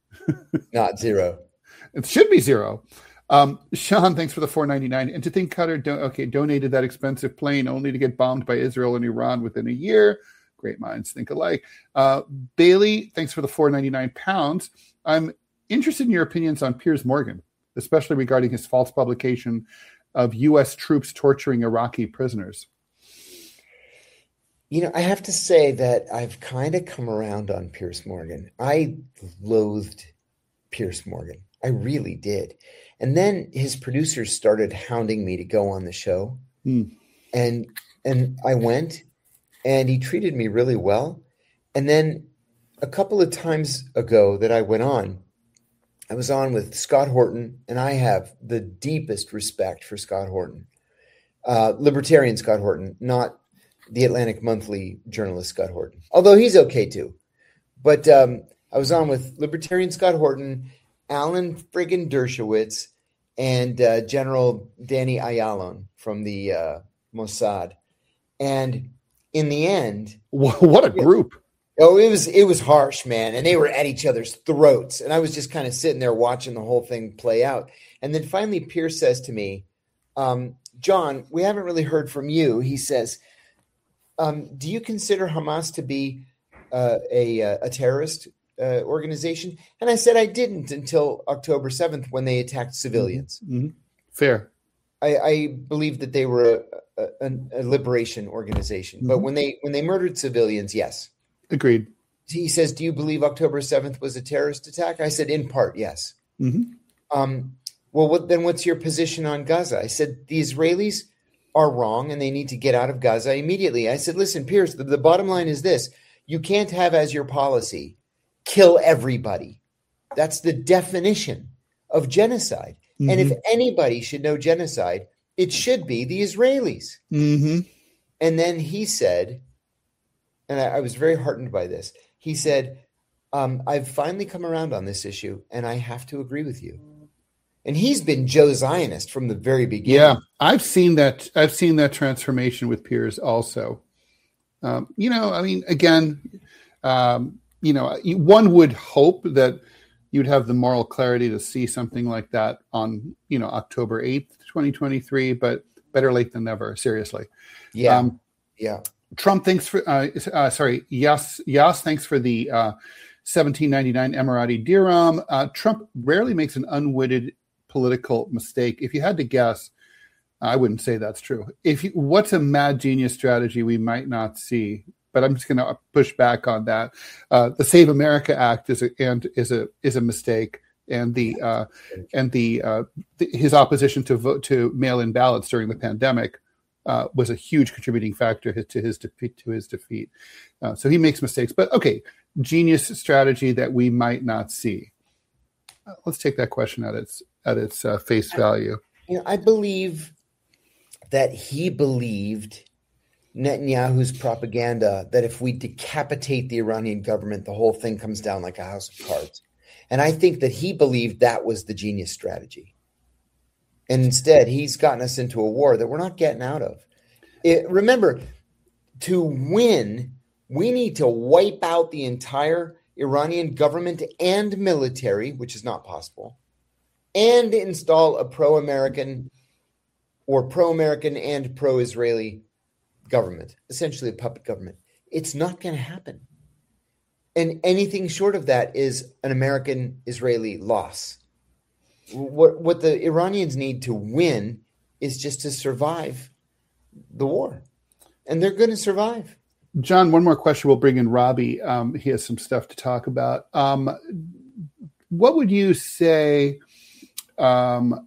not zero. It should be zero. Um, Sean, thanks for the four ninety-nine. And to think Qatar do- okay, donated that expensive plane only to get bombed by Israel and Iran within a year. Great minds think alike. Uh, Bailey, thanks for the four ninety-nine pounds. I'm interested in your opinions on Piers Morgan, especially regarding his false publication of U S troops torturing Iraqi prisoners. You know, I have to say that I've kind of come around on Piers Morgan. I loathed Piers Morgan. I really did. And then his producers started hounding me to go on the show. Hmm. And and I went, and he treated me really well. And then a couple of times ago that I went on, I was on with Scott Horton, and I have the deepest respect for Scott Horton, uh, libertarian Scott Horton, not the Atlantic Monthly journalist Scott Horton, although he's okay too. But um, I was on with libertarian Scott Horton, Alan friggin' Dershowitz, and uh, General Danny Ayalon from the uh, Mossad. And in the end, what a group. Oh, it was it was harsh, man. And they were at each other's throats. And I was just kind of sitting there watching the whole thing play out. And then finally, Piers says to me, um, John, we haven't really heard from you. He says, um, do you consider Hamas to be uh, a, a terrorist uh, organization? And I said I didn't until October seventh when they attacked civilians. Mm-hmm. Fair. I, I believe that they were a, a, a liberation organization. Mm-hmm. But when they when they murdered civilians, yes. Agreed. He says, do you believe October seventh was a terrorist attack? I said, in part, yes. Mm-hmm. Um, well, what, then what's your position on Gaza? I said, the Israelis are wrong and they need to get out of Gaza immediately. I said, listen, Piers, the, the bottom line is this. You can't have as your policy, kill everybody. That's the definition of genocide. Mm-hmm. And if anybody should know genocide, it should be the Israelis. Mm-hmm. And then he said, and I, I was very heartened by this. He said, um, I've finally come around on this issue, and I have to agree with you. And he's been Joe Zionist from the very beginning. Yeah, I've seen that. I've seen that transformation with Piers also. Um, you know, I mean, again, um, you know, one would hope that you'd have the moral clarity to see something like that on, you know, October eighth, twenty twenty-three, but better late than never, seriously. Yeah, um, yeah. Trump thanks for, uh, uh, sorry, Yas, Yas thanks for the uh, seventeen ninety-nine Emirati dirham. Uh, Trump rarely makes an unwitted political mistake. If you had to guess, I wouldn't say that's true. If you, what's a mad genius strategy we might not see? But I'm just going to push back on that. Uh, the Save America Act is a, and is a is a mistake, and the uh, and the, uh, the his opposition to vote to mail-in ballots during the pandemic Uh, was a huge contributing factor to his defeat. To his defeat, uh, so he makes mistakes. But okay, genius strategy that we might not see. Uh, let's take that question at its at its uh, face value. You know, I believe that he believed Netanyahu's propaganda that if we decapitate the Iranian government, the whole thing comes down like a house of cards. And I think that he believed that was the genius strategy. And instead, he's gotten us into a war that we're not getting out of. It, remember, to win, we need to wipe out the entire Iranian government and military, which is not possible, and install a pro-American or pro-American and pro-Israeli government, essentially a puppet government. It's not going to happen. And anything short of that is an American-Israeli loss. What what the Iranians need to win is just to survive the war. And they're going to survive. John, one more question. We'll bring in Robbie. Um, he has some stuff to talk about. Um, what would you say, um,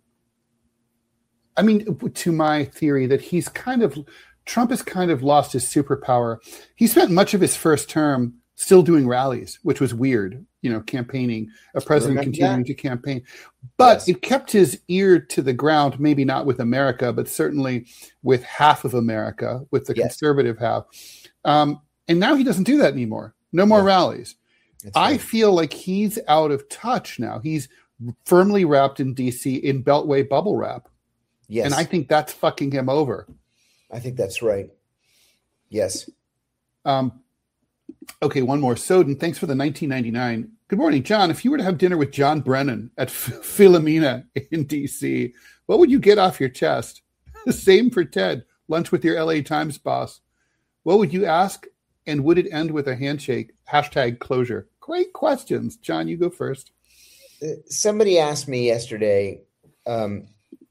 I mean, to my theory that he's kind of, Trump has kind of lost his superpower. He spent much of his first term still doing rallies, which was weird, you know, campaigning, a president Remember continuing that? to campaign. But yes. It kept his ear to the ground, maybe not with America, but certainly with half of America, with the yes. conservative half. Um, and now he doesn't do that anymore. No more yeah. rallies. That's I right. feel like he's out of touch now. He's firmly wrapped in D C in Beltway bubble wrap. Yes. And I think that's fucking him over. I think that's right. Yes. Um, okay, one more. Soden, thanks for the nineteen ninety-nine. Good morning, John. If you were to have dinner with John Brennan at F- Philomena in D C, what would you get off your chest? Same for Ted. Lunch with your L A Times boss. What would you ask? And would it end with a handshake? Hashtag closure. Great questions. John, you go first. Somebody asked me yesterday, um,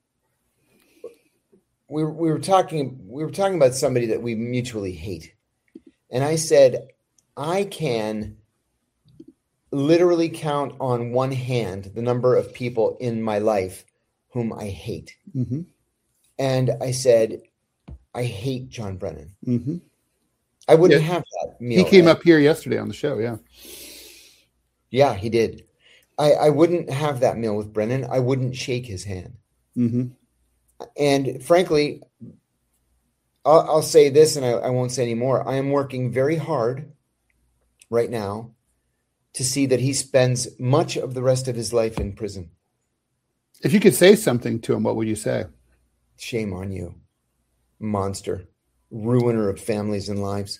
we, we were talking, we were talking about somebody that we mutually hate. And I said, I can literally count on one hand the number of people in my life whom I hate. Mm-hmm. And I said, I hate John Brennan. Mm-hmm. I wouldn't yeah. have that meal. He came up here yesterday on the show. Yeah. Yeah, he did. I, I wouldn't have that meal with Brennan. I wouldn't shake his hand. Mm-hmm. And frankly, I'll, I'll say this, and I, I won't say any more. I am working very hard right now to see that he spends much of the rest of his life in prison. If you could say something to him, what would you say? Shame on you, monster, ruiner of families and lives.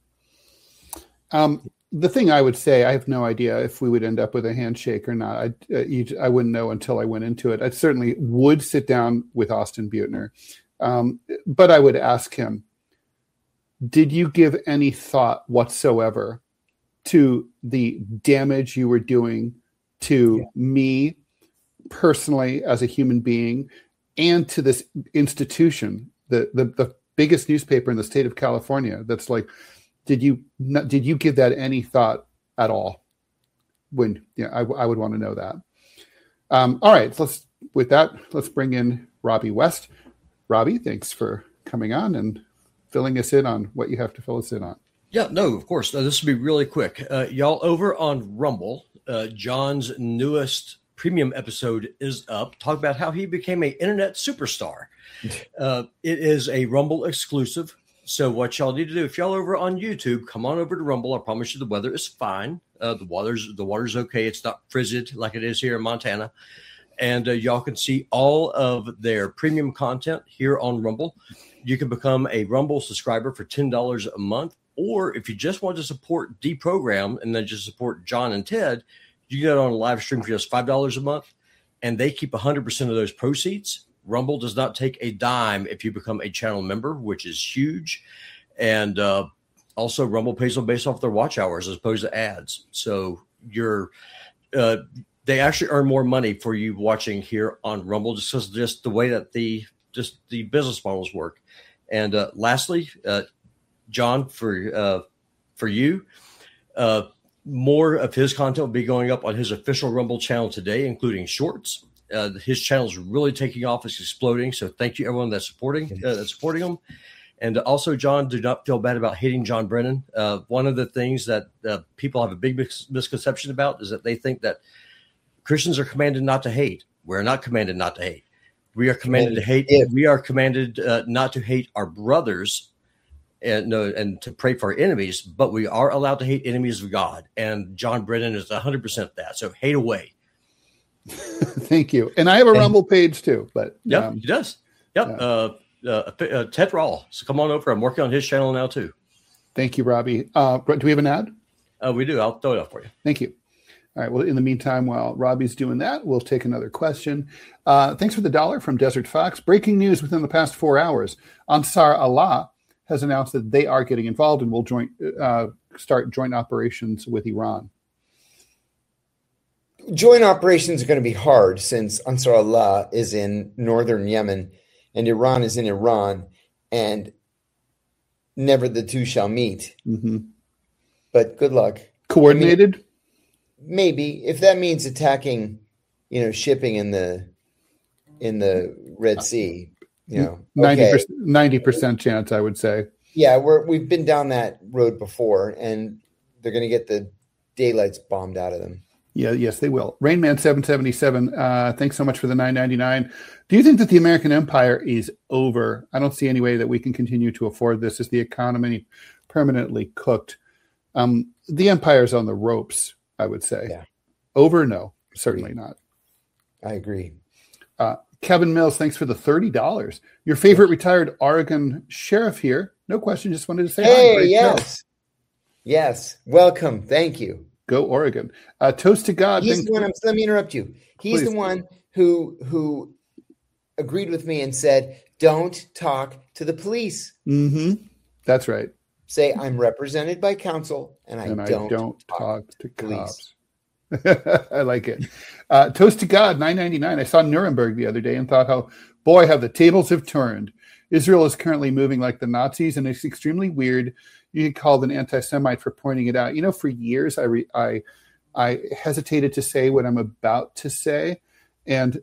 Um, the thing I would say, I have no idea if we would end up with a handshake or not. I, uh, you, I wouldn't know until I went into it. I certainly would sit down with Austin Butner, um, but I would ask him, did you give any thought whatsoever to the damage you were doing to yeah. me personally as a human being and to this institution, the, the, the biggest newspaper in the state of California? That's like, Did you did you give that any thought at all? When yeah, I, I would want to know that. Um, all right, so let's with that let's bring in Robbie West. Robbie, thanks for coming on and filling us in on what you have to fill us in on. Yeah, no, of course. Uh, this will be really quick. Uh, y'all, over on Rumble, uh, John's newest premium episode is up. Talk about how he became an internet superstar. Uh, it is a Rumble exclusive. So what y'all need to do, if y'all over on YouTube, come on over to Rumble. I promise you the weather is fine. Uh, the water's the water's okay. It's not frigid like it is here in Montana. And uh, y'all can see all of their premium content here on Rumble. You can become a Rumble subscriber for ten dollars a month. Or if you just want to support Deprogram and then just support John and Ted, you can get on a live stream for just five dollars a month. And they keep one hundred percent of those proceeds. Rumble does not take a dime if you become a channel member, which is huge. And uh, also Rumble pays them based off their watch hours as opposed to ads. So you're, uh, they actually earn more money for you watching here on Rumble just because just the way that the just the business models work. And uh, lastly, uh, John, for uh, for you, uh, more of his content will be going up on his official Rumble channel today, including shorts. Uh, his channel is really taking off. It's exploding. So thank you, everyone that's supporting uh, that's supporting him. And also, John, do not feel bad about hating John Brennan. Uh, one of the things that uh, people have a big mis- misconception about is that they think that Christians are commanded not to hate. We're not commanded not to hate. We are commanded to hate. Yeah. We are commanded uh, not to hate our brothers and no, and to pray for our enemies, but we are allowed to hate enemies of God. And John Brennan is one hundred percent that. So hate away. Thank you. And I have a Rumble page too, but yeah, um, he does. Yep. Yeah. Uh, uh, uh, Ted Rawl. So come on over. I'm working on his channel now too. Thank you, Robbie. Uh, do we have an ad? Uh, we do. I'll throw it up for you. Thank you. All right. Well, in the meantime, while Robbie's doing that, we'll take another question. Uh, thanks for the dollar from Desert Fox. Breaking news within the past four hours. Ansar Allah has announced that they are getting involved and will joint uh, start joint operations with Iran. Joint operations are going to be hard since Ansar Allah is in northern Yemen and Iran is in Iran, and never the two shall meet. Mm-hmm. But good luck. Coordinated? I mean, maybe if that means attacking, you know, shipping in the in the Red Sea, you know, ninety percent, ninety percent chance, I would say. Yeah, we're we've been down that road before, and they're going to get the daylights bombed out of them. Yeah, yes, they will. Rainman seven seventy-seven, uh, thanks so much for the nine ninety-nine. Do you think that the American empire is over? I don't see any way that we can continue to afford this. Is the economy permanently cooked? Um, the empire's on the ropes, I would say. Yeah. Over? No, certainly not. I agree. Uh, Kevin Mills, thanks for the thirty dollars. Your favorite retired Oregon sheriff here. No question, just wanted to say hey, hi. Great yes. show. Yes. Welcome. Thank you. Go Oregon. Uh, toast to God. He's the one, I'm, let me interrupt you. He's Please. the one who who agreed with me and said, don't talk to the police. Mm-hmm. That's right. Say, I'm represented by counsel, and I, and don't, I don't talk, talk to police. cops. I like it. Uh, toast to God, nine ninety-nine. I saw Nuremberg the other day and thought how, boy, how the tables have turned. Israel is currently moving like the Nazis, and it's extremely weird. You get called an anti-Semite for pointing it out. You know, for years, I re- I I hesitated to say what I'm about to say, and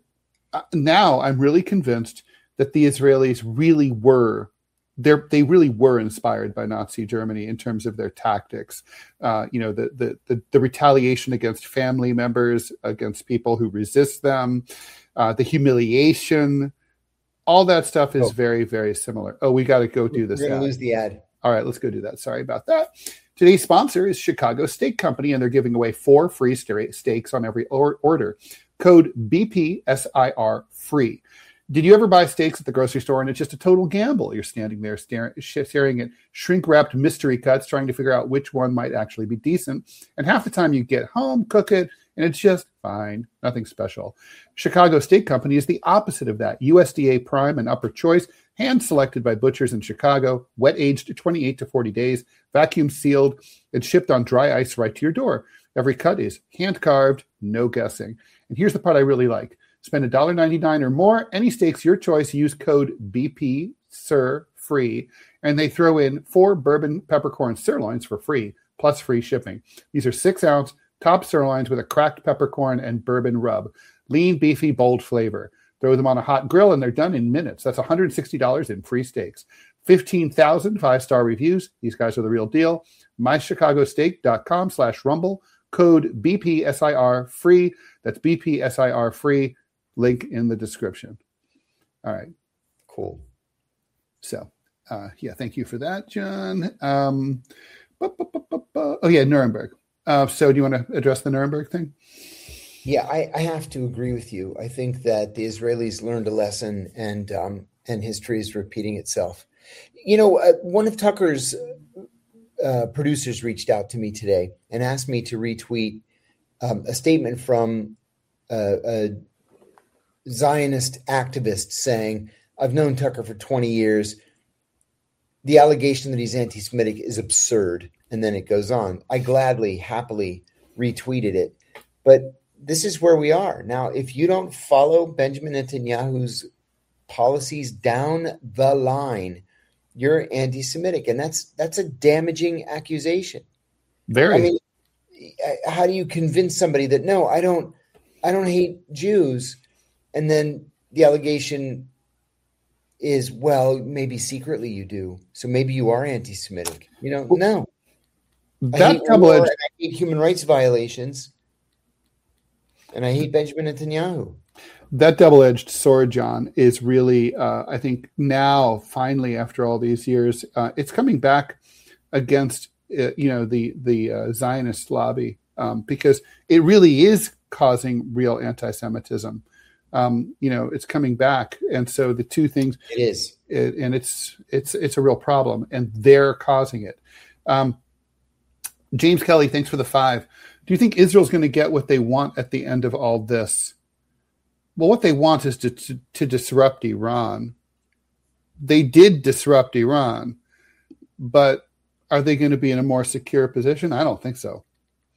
now I'm really convinced that the Israelis really were They they really were inspired by Nazi Germany in terms of their tactics. Uh, you know, the, the the the retaliation against family members, against people who resist them, uh, the humiliation, all that stuff is oh. very, very similar. Oh, we got to go do this. We're going to lose the ad. All right, let's go do that. Sorry about that. Today's sponsor is Chicago Steak Company, and they're giving away four free steaks on every or- order. Code B P S I R free. Did you ever buy steaks at the grocery store and it's just a total gamble? You're standing there staring, staring at shrink-wrapped mystery cuts, trying to figure out which one might actually be decent. And half the time you get home, cook it, and it's just fine. Nothing special. Chicago Steak Company is the opposite of that. U S D A Prime and Upper Choice, hand-selected by butchers in Chicago, wet-aged twenty-eight to forty days, vacuum-sealed, and shipped on dry ice right to your door. Every cut is hand-carved, no guessing. And here's the part I really like. Spend one dollar ninety-nine or more, any steaks your choice, use code B P S I R free, and they throw in four bourbon peppercorn sirloins for free, plus free shipping. These are six-ounce top sirloins with a cracked peppercorn and bourbon rub. Lean, beefy, bold flavor. Throw them on a hot grill, and they're done in minutes. That's one hundred sixty dollars in free steaks. fifteen thousand five-star reviews. These guys are the real deal. mychicagosteak.com slash rumble. Code B P S I R free. That's B P S I R free. Link in the description. All right. Cool. So, uh, yeah, thank you for that, John. Um, bu- bu- bu- bu- bu- oh, yeah, Nuremberg. Uh, so do you want to address the Nuremberg thing? Yeah, I, I have to agree with you. I think that the Israelis learned a lesson, and um, and history is repeating itself. You know, uh, one of Tucker's uh, producers reached out to me today and asked me to retweet um, a statement from uh, a Zionist activist saying, I've known Tucker for twenty years. The allegation that he's anti-Semitic is absurd. And then it goes on. I gladly, happily retweeted it. But this is where we are. Now, if you don't follow Benjamin Netanyahu's policies down the line, you're anti-Semitic. And that's that's a damaging accusation. Very. I mean, how do you convince somebody that, no, I don't, I don't hate Jews? And then the allegation is, well, maybe secretly you do. So maybe you are anti-Semitic. You know, no. That I hate double war, edged. and I hate human rights violations. And I hate Benjamin Netanyahu. That double-edged sword, John, is really, uh, I think now, finally, after all these years, uh, it's coming back against, uh, you know, the the uh, Zionist lobby um, because it really is causing real anti-Semitism. Um, you know, it's coming back, and so the two things it is, it, and it's it's it's a real problem, and they're causing it. Um, James Kelly, thanks for the five. Do you think Israel's going to get what they want at the end of all this? Well, what they want is to, to, to disrupt Iran. They did disrupt Iran, but are they going to be in a more secure position? I don't think so.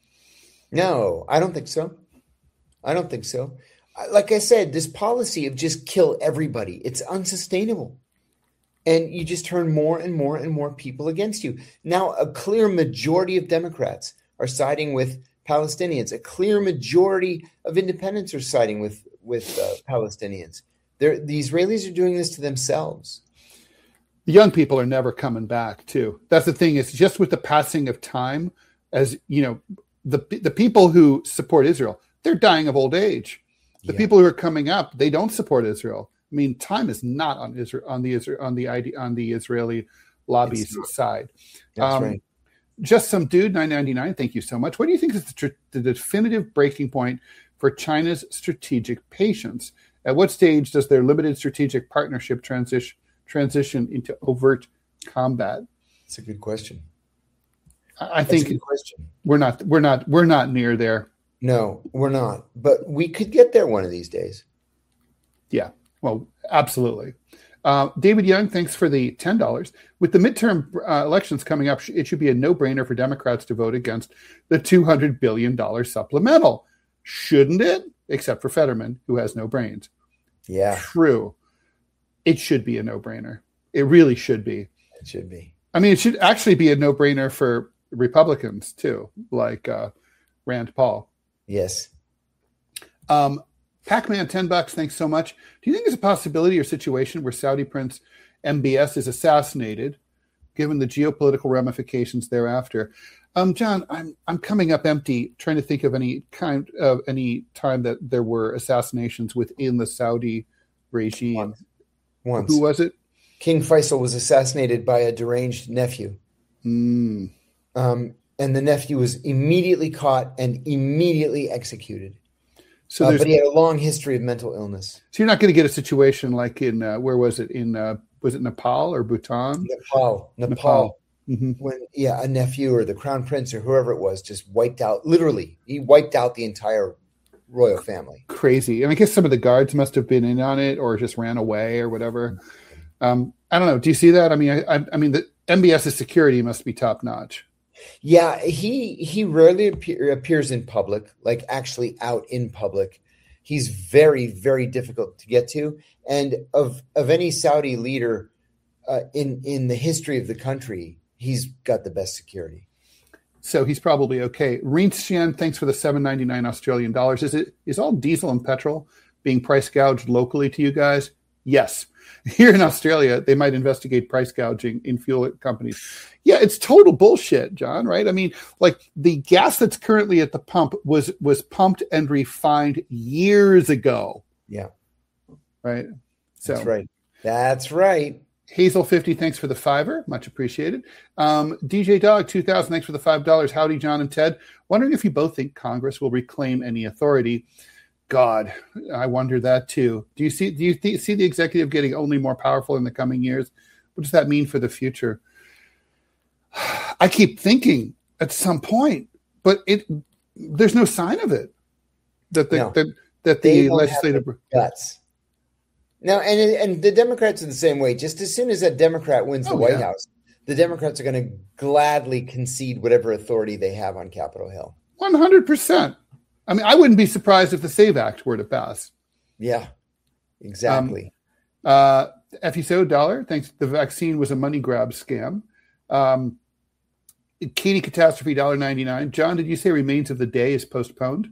No, I don't think so. I don't think so. Like I said, this policy of just kill everybody, it's unsustainable. And you just turn more and more and more people against you. Now, a clear majority of Democrats are siding with Palestinians. A clear majority of independents are siding with, with uh, Palestinians. They're, the Israelis are doing this to themselves. The young people are never coming back, too. That's the thing. It's just with the passing of time, as you know, the the people who support Israel, they're dying of old age. The yeah. people who are coming up, they don't support Israel. I mean, time is not on Israel on the Israel on the on the Israeli lobby's side. That's um, right. Just some dude nine ninety-nine. Thank you so much. What do you think is the, tr- the definitive breaking point for China's strategic patience? At what stage does their limited strategic partnership transition transition into overt combat? That's a good question. I think That's a good question. we're not we're not we're not near there. No, we're not. But we could get there one of these days. Yeah, well, absolutely. Uh, David Young, thanks for the ten dollars. With the midterm uh, elections coming up, it should be a no-brainer for Democrats to vote against the two hundred billion dollars supplemental. Shouldn't it? Except for Fetterman, who has no brains. Yeah. True. It should be a no-brainer. It really should be. It should be. I mean, it should actually be a no-brainer for Republicans, too, like uh, Rand Paul. Yes. Um, Pac-Man, ten bucks, thanks so much. Do you think there's a possibility or situation where Saudi Prince M B S is assassinated, given the geopolitical ramifications thereafter? Um, John, I'm I'm coming up empty, trying to think of any kind of any time that there were assassinations within the Saudi regime. Once. Once. Who was it? King Faisal was assassinated by a deranged nephew. Mm. Um, and the nephew was immediately caught and immediately executed. So uh, but he had a long history of mental illness. So you're not going to get a situation like in, uh, where was it? In, uh, was it Nepal or Bhutan? Nepal. Nepal. Nepal. Mm-hmm. When, yeah, a nephew or the crown prince or whoever it was just wiped out, literally, he wiped out the entire royal family. Crazy. And I guess some of the guards must have been in on it or just ran away or whatever. Um, I don't know. Do you see that? I mean, I, I, I mean, the MBS's security must be top notch. Yeah, he he rarely appear, appears in public, like actually out in public. He's very, very difficult to get to. And of of any Saudi leader uh, in in the history of the country, he's got the best security. So he's probably okay. Reen Xian, thanks for the seven ninety-nine Australian dollars. Is it is all diesel and petrol being price gouged locally to you guys? Yes. Here in Australia, they might investigate price gouging in fuel companies. Yeah, it's total bullshit, John, right? I mean, like the gas that's currently at the pump was was pumped and refined years ago. Yeah. Right? So That's right. That's right. Hazel fifty, thanks for the fiver. Much appreciated. Um, D J Dog two thousand, thanks for the five dollars. Howdy, John and Ted. Wondering if you both think Congress will reclaim any authority. God, I wonder that too. Do you see? Do you th- see the executive getting only more powerful in the coming years? What does that mean for the future? I keep thinking at some point, but it there's no sign of it that the No. that, that They the don't have legislative the guts. Now, and and the Democrats are the same way. Just as soon as that Democrat wins the Oh, White yeah. House, the Democrats are going to gladly concede whatever authority they have on Capitol Hill. one hundred percent. I mean, I wouldn't be surprised if the SAVE Act were to pass. Yeah, exactly. Uh, F E S O dollar, thanks. The vaccine was a money grab scam. Um, Katie Catastrophe, one ninety-nine. John, did you say Remains of the Day is postponed?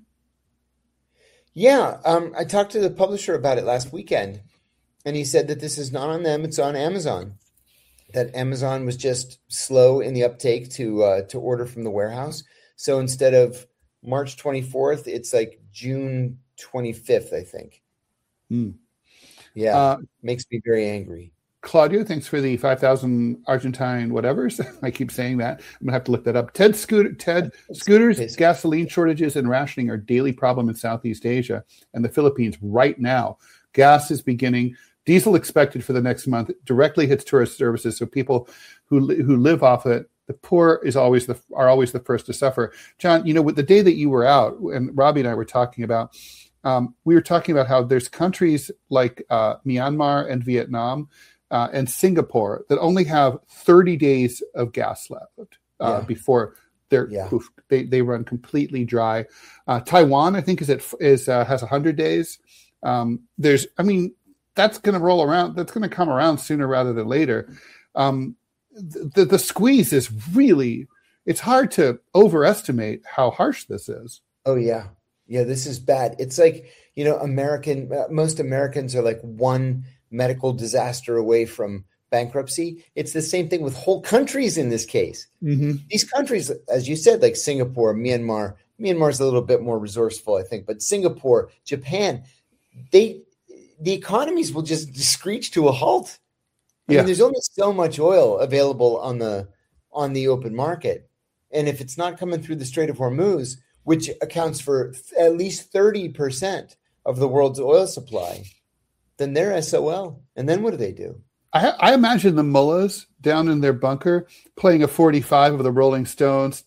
Yeah, um, I talked to the publisher about it last weekend, and he said that this is not on them; it's on Amazon. That Amazon was just slow in the uptake to uh, to order from the warehouse. So instead of March twenty-fourth, it's like June twenty-fifth, I think. Hmm. Yeah, Uh, makes me very angry. Claudio, thanks for the five thousand Argentine whatevers. I keep saying that. I'm going to have to look that up. Ted, scooter, Ted scooters, Basically. gasoline shortages, and rationing are a daily problem in Southeast Asia and the Philippines right now. Gas is beginning. Diesel expected for the next month directly hits tourist services. So people who li- who live off it, the poor is always the are always the first to suffer. John, you know, with the day that you were out, and Robbie and I were talking about, um, we were talking about how there's countries like uh, Myanmar and Vietnam uh, and Singapore that only have thirty days of gas left uh, Yeah. before they're Yeah. poof, they they run completely dry. Uh, Taiwan, I think, is it is uh, has one hundred days. Um, there's, I mean. That's going to roll around. That's going to come around sooner rather than later. Um, the, the squeeze is really, it's hard to overestimate how harsh this is. Oh, yeah. Yeah, this is bad. It's like, you know, American, uh, most Americans are like one medical disaster away from bankruptcy. It's the same thing with whole countries in this case. Mm-hmm. These countries, as you said, like Singapore, Myanmar, Myanmar's a little bit more resourceful, I think, but Singapore, Japan, they, the economies will just screech to a halt. I Yeah. mean, there's only so much oil available on the on the open market, and if it's not coming through the Strait of Hormuz, which accounts for at least thirty percent of the world's oil supply, then they're S O L. And then what do they do? I, I imagine the mullahs down in their bunker playing a forty-five of the Rolling Stones.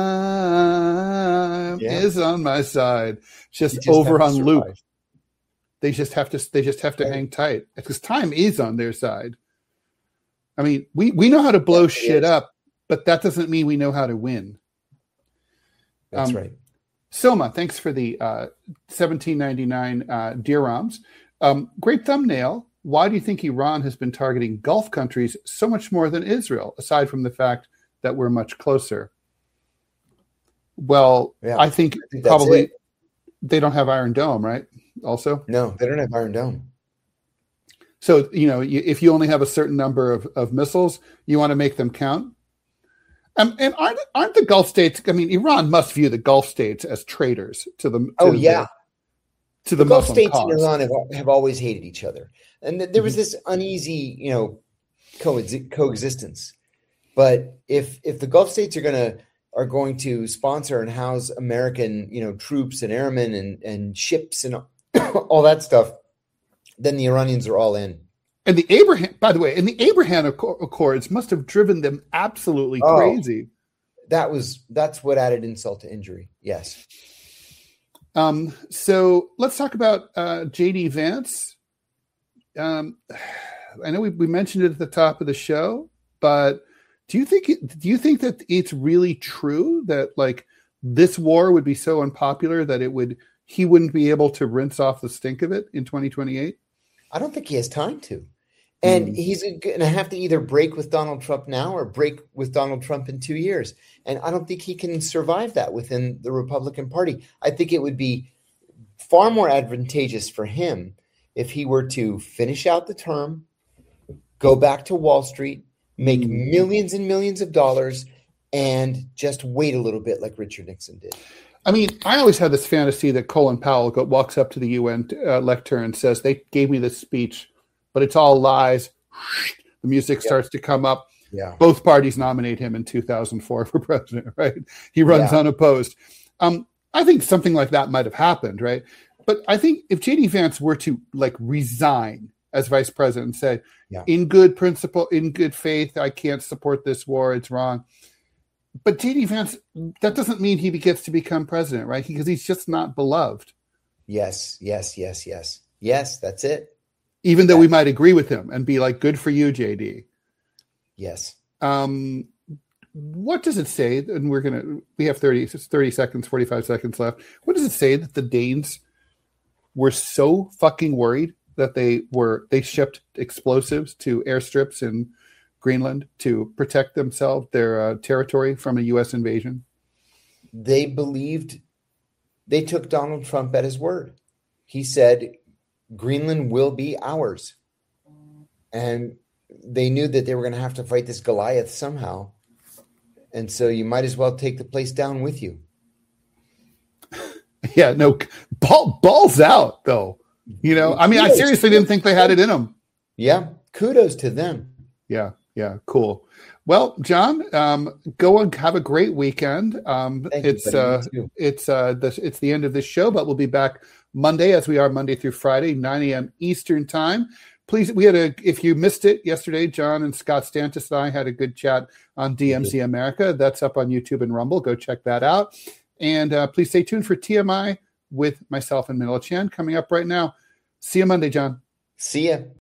Time yeah. is on my side. Just, just over on loop. They just have to. They just have to right. hang tight because time is on their side. I mean, we, we know how to blow yeah, shit is. up, but that doesn't mean we know how to win. That's um, right. Soma, thanks for the uh, seventeen ninety-nine uh, dirhams. Um, great thumbnail. Why do you think Iran has been targeting Gulf countries so much more than Israel, aside from the fact that we're much closer? Well, yeah, I think, I think probably it. They don't have Iron Dome, right? Also, no, they don't have Iron Dome. So, you know, you, if you only have a certain number of, of missiles, you want to make them count. Um, and aren't aren't the Gulf states? I mean, Iran must view the Gulf states as traitors to the. To oh yeah, the, to the, the Gulf Muslim states cause. and Iran have, have always hated each other, and th- there was this uneasy, you know, co- coexistence. But if if the Gulf states are gonna are going to sponsor and house American, you know, troops and airmen and and ships and all that stuff, then the Iranians are all in. And the Abraham, by the way, and the Abraham Accords must have driven them absolutely oh, crazy. That was that's what added insult to injury. Yes. Um. So let's talk about uh, J D Vance. Um, I know we, we mentioned it at the top of the show, but do you think it, do you think that it's really true that like this war would be so unpopular that it would he wouldn't be able to rinse off the stink of it in twenty twenty-eight? I don't think he has time to. And mm. he's going to have to either break with Donald Trump now or break with Donald Trump in two years. And I don't think he can survive that within the Republican Party. I think it would be far more advantageous for him if he were to finish out the term, go back to Wall Street, make mm. millions and millions of dollars, and just wait a little bit like Richard Nixon did. I mean, I always had this fantasy that Colin Powell go, walks up to the U N uh, lectern and says, they gave me this speech, but it's all lies. The music yep. starts to come up. Yeah. Both parties nominate him in two thousand four for president, right? He runs yeah. unopposed. Um, I think something like that might have happened, right? But I think if J D Vance were to like resign as vice president and say, yeah. in good principle, in good faith, I can't support this war, it's wrong. But J D Vance, that doesn't mean he gets to become president, right? Because he's just not beloved. Yes, yes, yes, yes. Yes, that's it. Even though yeah. we might agree with him and be like, good for you, J D. Yes. Um, what does it say? And we're going to, we have thirty, thirty seconds, forty-five seconds left. What does it say that the Danes were so fucking worried that they were, they shipped explosives to airstrips in Greenland to protect themselves, their uh, territory from a U S invasion? They believed, they took Donald Trump at his word. He said, Greenland will be ours. And they knew that they were going to have to fight this Goliath somehow. And so you might as well take the place down with you. Yeah, no, ball, balls out, though. You know, I mean, I seriously didn't think they had it in them. Yeah, kudos to them. Yeah. Yeah, cool. Well, John, um, go and have a great weekend. Um, it's you, uh, it's uh, the, it's the end of this show, but we'll be back Monday, as we are Monday through Friday, nine a.m. Eastern time. Please, we had a. If you missed it yesterday, John and Scott Stantis and I had a good chat on D M Z mm-hmm. America. That's up on YouTube and Rumble. Go check that out. And uh, please stay tuned for T M I with myself and Manila Chan coming up right now. See you Monday, John. See ya.